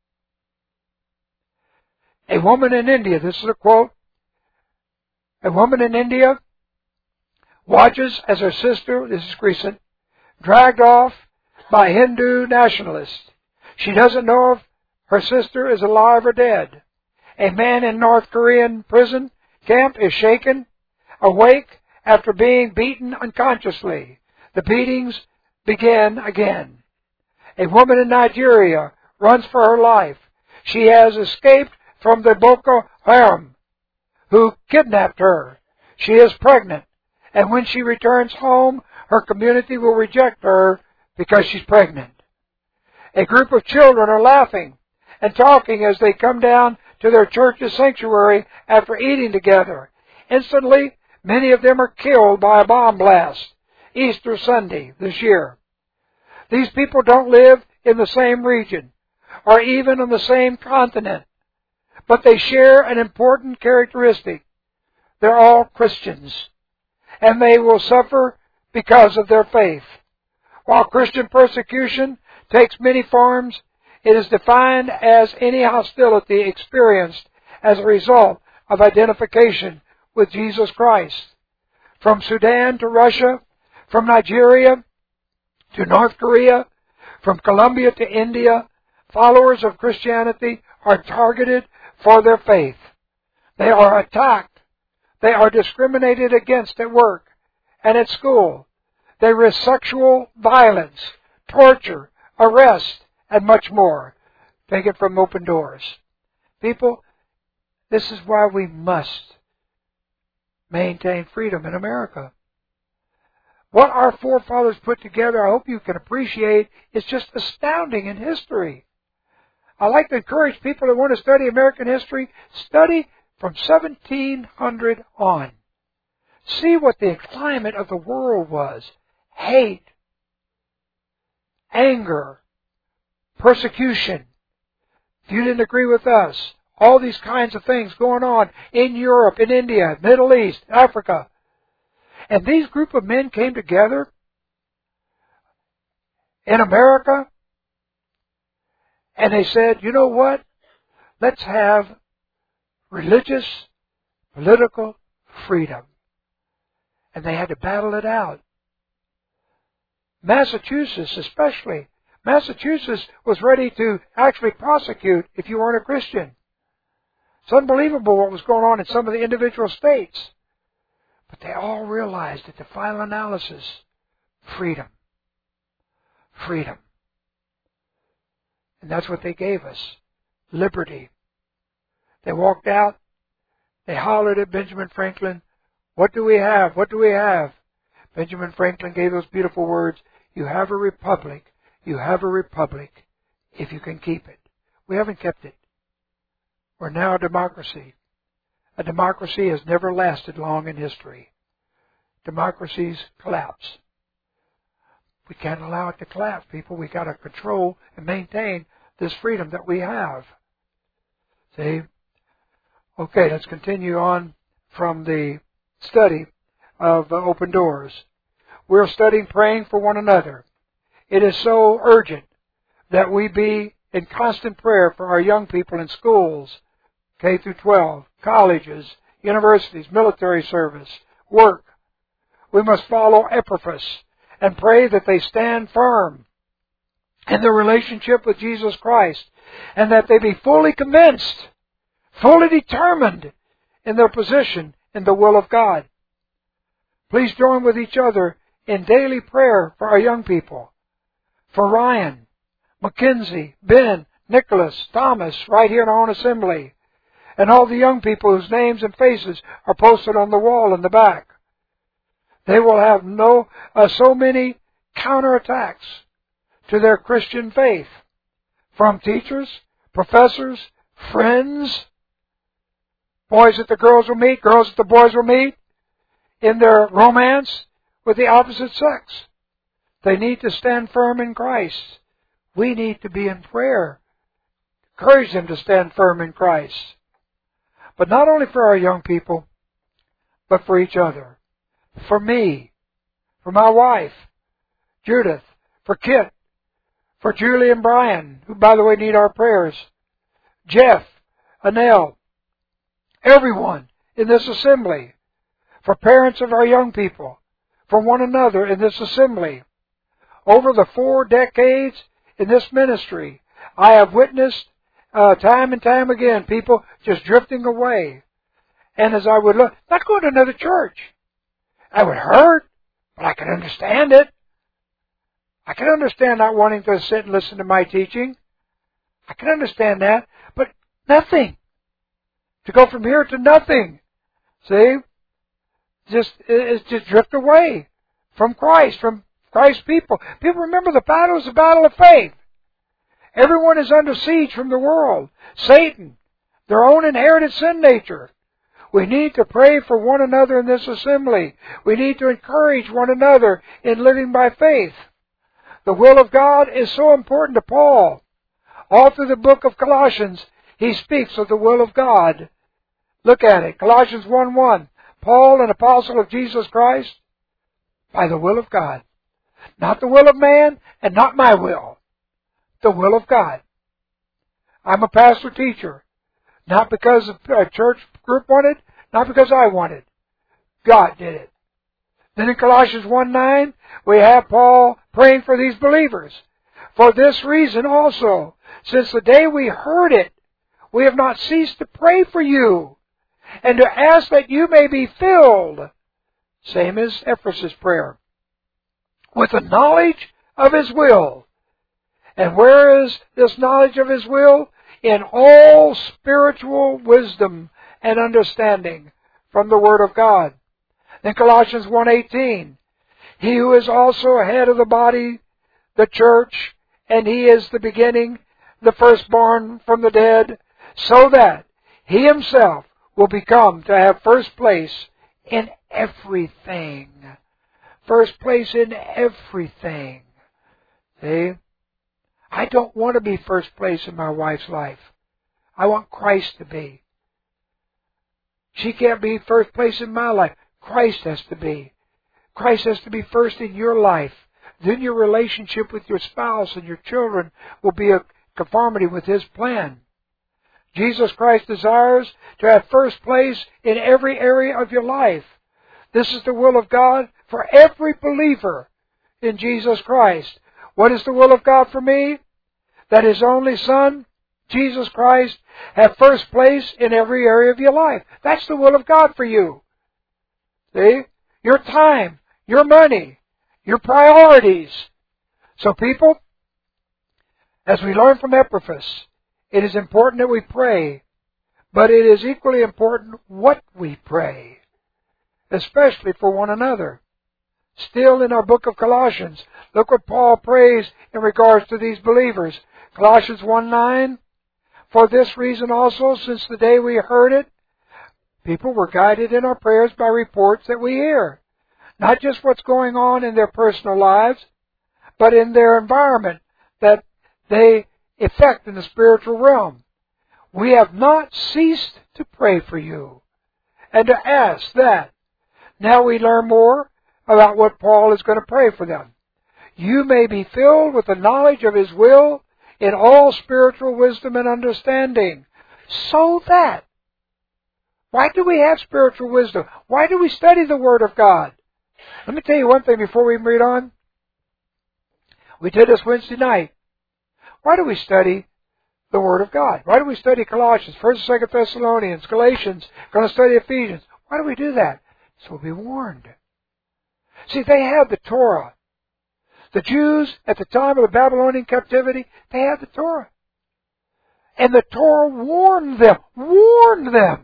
S1: A woman in India, this is a quote, a woman in India watches as her sister, this is recent, dragged off by Hindu nationalists. She doesn't know if her sister is alive or dead. A man in North Korean prison camp is shaken awake after being beaten unconsciously. The beatings begin again. A woman in Nigeria runs for her life. She has escaped from the Boko Haram, who kidnapped her. She is pregnant, and when she returns home, her community will reject her because she's pregnant. A group of children are laughing and talking as they come down to their church's sanctuary after eating together. Instantly, Many of them are killed by a bomb blast Easter Sunday this year. These people don't live in the same region or even on the same continent, but they share an important characteristic. They're all Christians, and they will suffer because of their faith. While Christian persecution takes many forms, it is defined as any hostility experienced as a result of identification with Jesus Christ. From Sudan to Russia, from Nigeria to North Korea, from Colombia to India, followers of Christianity are targeted for their faith. They are attacked. They are discriminated against at work and at school. They risk sexual violence, torture, arrest, and much more. Take it from Open Doors. People, this is why we must maintain freedom in America. What our forefathers put together, I hope you can appreciate, is just astounding in history. I like to encourage people that want to study American history, study from seventeen hundred on. See what the climate of the world was. Hate, anger, persecution. If you didn't agree with us, all these kinds of things going on in Europe, in India, Middle East, Africa. And these group of men came together in America, and they said, you know what? Let's have religious, political freedom. And they had to battle it out. Massachusetts especially. Massachusetts was ready to actually prosecute if you weren't a Christian. It's unbelievable what was going on in some of the individual states. But they all realized at the final analysis, freedom. Freedom. And that's what they gave us. Liberty. They walked out. They hollered at Benjamin Franklin, what do we have? What do we have? Benjamin Franklin gave those beautiful words, you have a republic. You have a republic if you can keep it. We haven't kept it. We're now a democracy. A democracy has never lasted long in history. Democracies collapse. We can't allow it to collapse, people. We've got to control and maintain this freedom that we have. See? Okay, let's continue on from the study of uh, Open Doors. We're studying praying for one another. It is so urgent that we be in constant prayer for our young people in schools, K through twelve, colleges, universities, military service, work. We must follow Epaphras and pray that they stand firm in their relationship with Jesus Christ and that they be fully convinced, fully determined in their position in the will of God. Please join with each other in daily prayer for our young people. For Ryan, Mackenzie, Ben, Nicholas, Thomas, right here in our own assembly, and all the young people whose names and faces are posted on the wall in the back. They will have no uh, so many counterattacks to their Christian faith from teachers, professors, friends, boys that the girls will meet, girls that the boys will meet, in their romance with the opposite sex. They need to stand firm in Christ. We need to be in prayer. Encourage them to stand firm in Christ. But not only for our young people, but for each other. For me, for my wife, Judith, for Kit, for Julie and Brian, who, by the way, need our prayers, Jeff, Anel, everyone in this assembly, for parents of our young people, for one another in this assembly. Over the four decades in this ministry, I have witnessed uh, time and time again people just drifting away. And as I would look, not going to another church. I would hurt, but I could understand it. I can understand not wanting to sit and listen to my teaching. I can understand that, but nothing. To go from here to nothing. See? Just, it's just drift away from Christ, from Christ's people. People remember the battle is a battle of faith. Everyone is under siege from the world. Satan, their own inherited sin nature. We need to pray for one another in this assembly. We need to encourage one another in living by faith. The will of God is so important to Paul. All through the book of Colossians, he speaks of the will of God. Look at it. Colossians one one. Paul, an apostle of Jesus Christ, by the will of God. Not the will of man and not my will. The will of God. I'm a pastor teacher. Not because a church group wanted, not because I wanted. God did it. Then in Colossians one nine, we have Paul praying for these believers. For this reason also, since the day we heard it, we have not ceased to pray for you, and to ask that you may be filled, same as Ephesus' prayer, with the knowledge of His will. And where is this knowledge of His will? In all spiritual wisdom and understanding from the Word of God. Then Colossians one eighteen, He who is also head of the body, the church, and He is the beginning, the firstborn from the dead, so that He Himself will become to have first place in everything. First place in everything. See? I don't want to be first place in my wife's life. I want Christ to be. She can't be first place in my life. Christ has to be. Christ has to be first in your life. Then your relationship with your spouse and your children will be a conformity with His plan. Jesus Christ desires to have first place in every area of your life. This is the will of God for every believer in Jesus Christ. What is the will of God for me? That His only Son, Jesus Christ, have first place in every area of your life. That's the will of God for you. See? Your time, your money, your priorities. So people, as we learn from Epaphras, it is important that we pray, but it is equally important what we pray, especially for one another. Still in our book of Colossians, look what Paul prays in regards to these believers. Colossians one nine, For this reason also, since the day we heard it, people were guided in our prayers by reports that we hear. Not just what's going on in their personal lives, but in their environment that they effect in the spiritual realm. We have not ceased to pray for you and to ask that. Now we learn more about what Paul is going to pray for them. You may be filled with the knowledge of His will in all spiritual wisdom and understanding, so that. Why do we have spiritual wisdom? Why do we study the Word of God? Let me tell you one thing before we read on. We did this Wednesday night. Why do we study the Word of God? Why do we study Colossians, First and Second Thessalonians, Galatians, going to study Ephesians? Why do we do that? So we'll be warned. See, they had the Torah. The Jews at the time of the Babylonian captivity, they had the Torah. And the Torah warned them, warned them.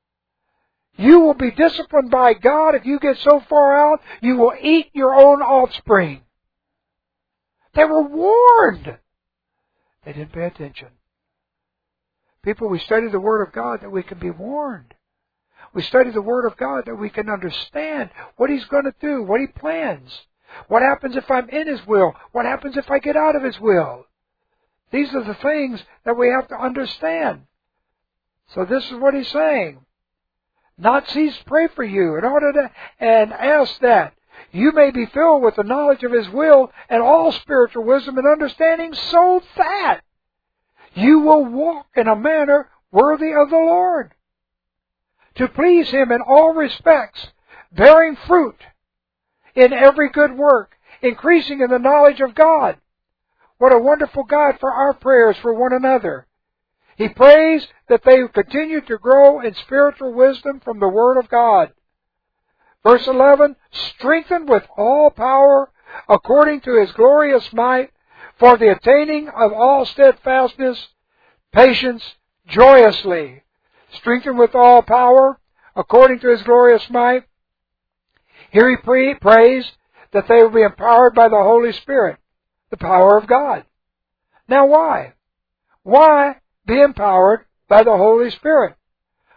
S1: You will be disciplined by God if you get so far out, you will eat your own offspring. They were warned. They didn't pay attention. People, we study the Word of God that we can be warned. We study the Word of God that we can understand what He's going to do, what He plans. What happens if I'm in His will? What happens if I get out of His will? These are the things that we have to understand. So this is what He's saying. Not cease to pray for you in order to, and ask that you may be filled with the knowledge of His will and all spiritual wisdom and understanding, so that you will walk in a manner worthy of the Lord, to please Him in all respects, bearing fruit in every good work, increasing in the knowledge of God. What a wonderful God for our prayers for one another. He prays that they continue to grow in spiritual wisdom from the Word of God. Verse eleven, strengthened with all power according to His glorious might, for the attaining of all steadfastness, patience, joyously. Strengthened with all power according to His glorious might. Here he pre- prays that they will be empowered by the Holy Spirit, the power of God. Now why? Why be empowered by the Holy Spirit?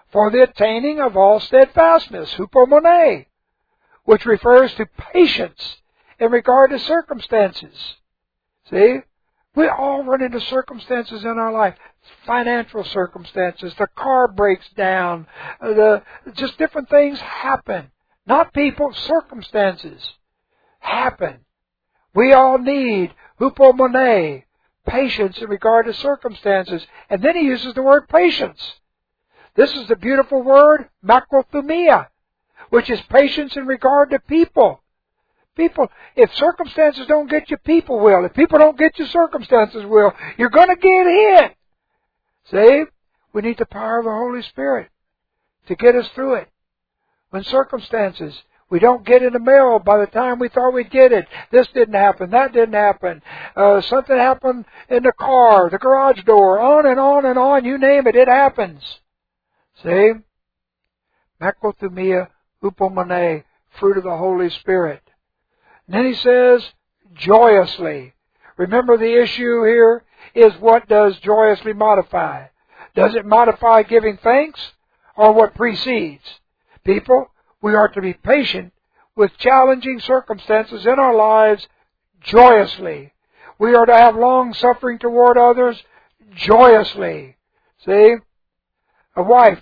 S1: for the attaining of all steadfastness, hupomone, which refers to patience in regard to circumstances. See? We all run into circumstances in our life. Financial circumstances. The car breaks down. The, just different things happen. Not people, circumstances happen. We all need hupomone, patience in regard to circumstances. And then he uses the word patience. This is the beautiful word, makrothumia, which is patience in regard to people. People, if circumstances don't get you, people will. If people don't get you, circumstances will. You're going to get hit. See? We need the power of the Holy Spirit to get us through it. When circumstances, we don't get in the mail by the time we thought we'd get it. This didn't happen. That didn't happen. Uh, something happened in the car, the garage door, on and on and on. You name it, it happens. See? Makrothumia, hupomone, fruit of the Holy Spirit. And then he says, joyously. Remember the issue here is what does joyously modify? Does it modify giving thanks or what precedes? People, we are to be patient with challenging circumstances in our lives joyously. We are to have long suffering toward others joyously. See? A wife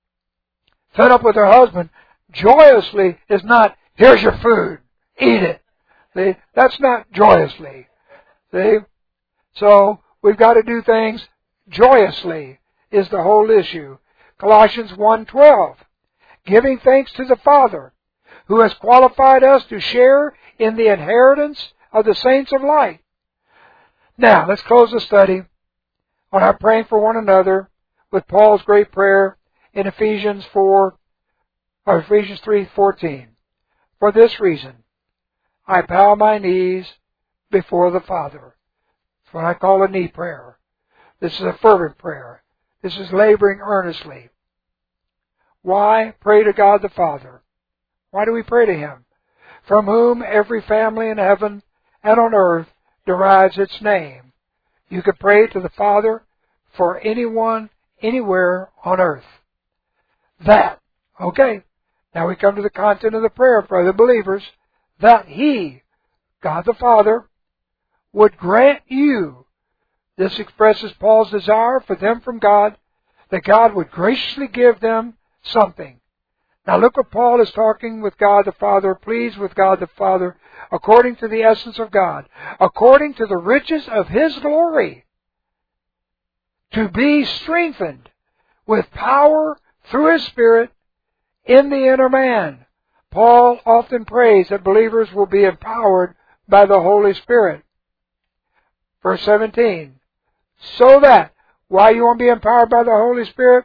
S1: fed up with her husband joyously is not, here's your food, eat it. See? That's not joyously. See? So, we've got to do things joyously is the whole issue. Colossians one twelve. Giving thanks to the Father, who has qualified us to share in the inheritance of the saints of light. Now, let's close the study on our praying for one another with Paul's great prayer in Ephesians four, or Ephesians three fourteen. For this reason, I bow my knees before the Father. It's what I call a knee prayer. This is a fervent prayer. This is laboring earnestly. Why pray to God the Father? Why do we pray to Him? From whom every family in heaven and on earth derives its name. You can pray to the Father for anyone, anywhere on earth. That, okay, now we come to the content of the prayer for the believers, that He, God the Father, would grant you. This expresses Paul's desire for them from God, that God would graciously give them something. Now look what Paul is talking with God the Father, pleased with God the Father, according to the essence of God, according to the riches of His glory, to be strengthened with power through His Spirit in the inner man. Paul often prays that believers will be empowered by the Holy Spirit. Verse seventeen. So that, why you want to be empowered by the Holy Spirit?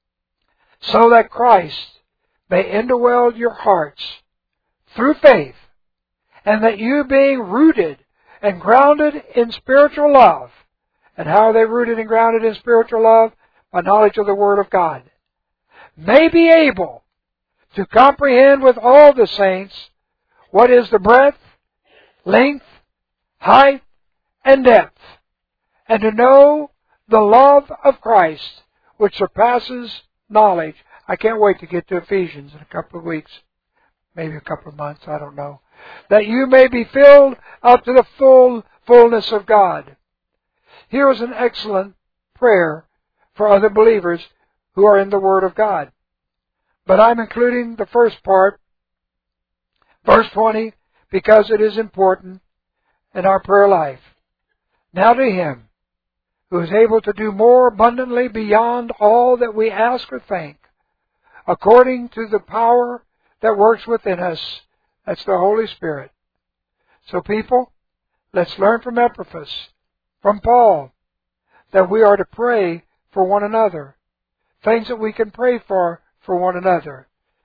S1: So that Christ may indwell your hearts through faith, and that you being rooted and grounded in spiritual love. And how are they rooted and grounded in spiritual love? By knowledge of the Word of God. May be able to comprehend with all the saints what is the breadth, length, height, and depth, and to know the love of Christ, which surpasses knowledge. I can't wait to get to Ephesians in a couple of weeks, maybe a couple of months, I don't know. That you may be filled up to the full fullness of God. Here is an excellent prayer for other believers who are in the Word of God. But I'm including the first part, verse twenty, because it is important in our prayer life. Now to Him who is able to do more abundantly beyond all that we ask or think, according to the power that works within us. That's the Holy Spirit. So people, let's learn from Epaphras, from Paul, that we are to pray for one another. Things that we can pray for for one another.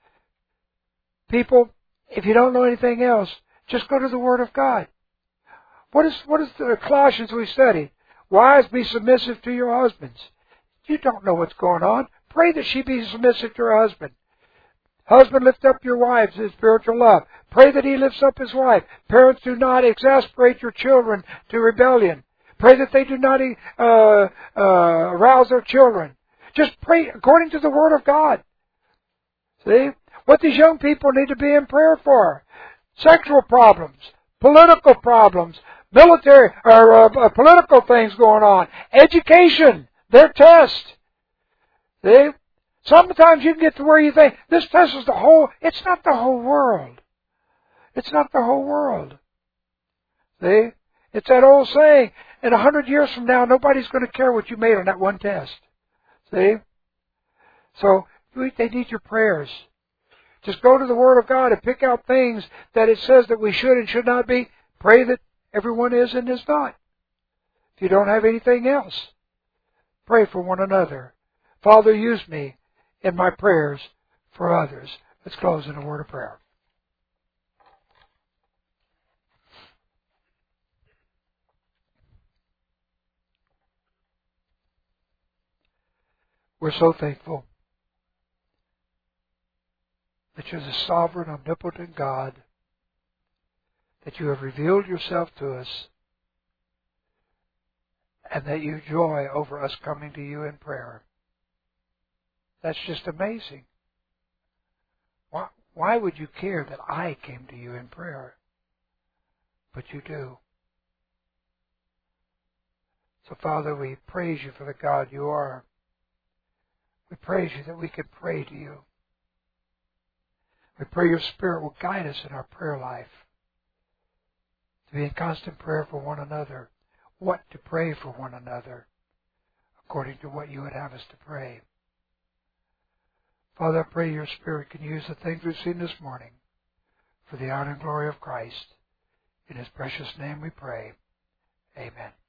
S1: People, if you don't know anything else, just go to the Word of God. What is, what is the Colossians we studied? Wives, be submissive to your husbands. You don't know what's going on. Pray that she be submissive to her husband. Husband, lift up your wives in spiritual love. Pray that he lifts up his wife. Parents, do not exasperate your children to rebellion. Pray that they do not uh, uh, arouse their children. Just pray according to the Word of God. See? What these young people need to be in prayer for. Sexual problems, political problems, military or uh, political things going on, education, their test. See? Sometimes you can get to where you think, this test is the whole, it's not the whole world. It's not the whole world. See? It's that old saying, in a hundred years from now, nobody's going to care what you made on that one test. See? So, they need your prayers. Just go to the Word of God and pick out things that it says that we should and should not be. Pray that everyone is and is not. If you don't have anything else, pray for one another. Father, use me in my prayers for others. Let's close in a word of prayer. We're so thankful that you're the sovereign, omnipotent God, that you have revealed yourself to us, and that you joy over us coming to you in prayer. That's just amazing. Why, why would you care that I came to you in prayer? But you do. So, Father, we praise you for the God you are. We praise you that we can pray to you. We pray your Spirit will guide us in our prayer life, to be in constant prayer for one another, what to pray for one another, according to what you would have us to pray. Father, I pray your Spirit can use the things we've seen this morning for the honor and glory of Christ. In His precious name we pray. Amen.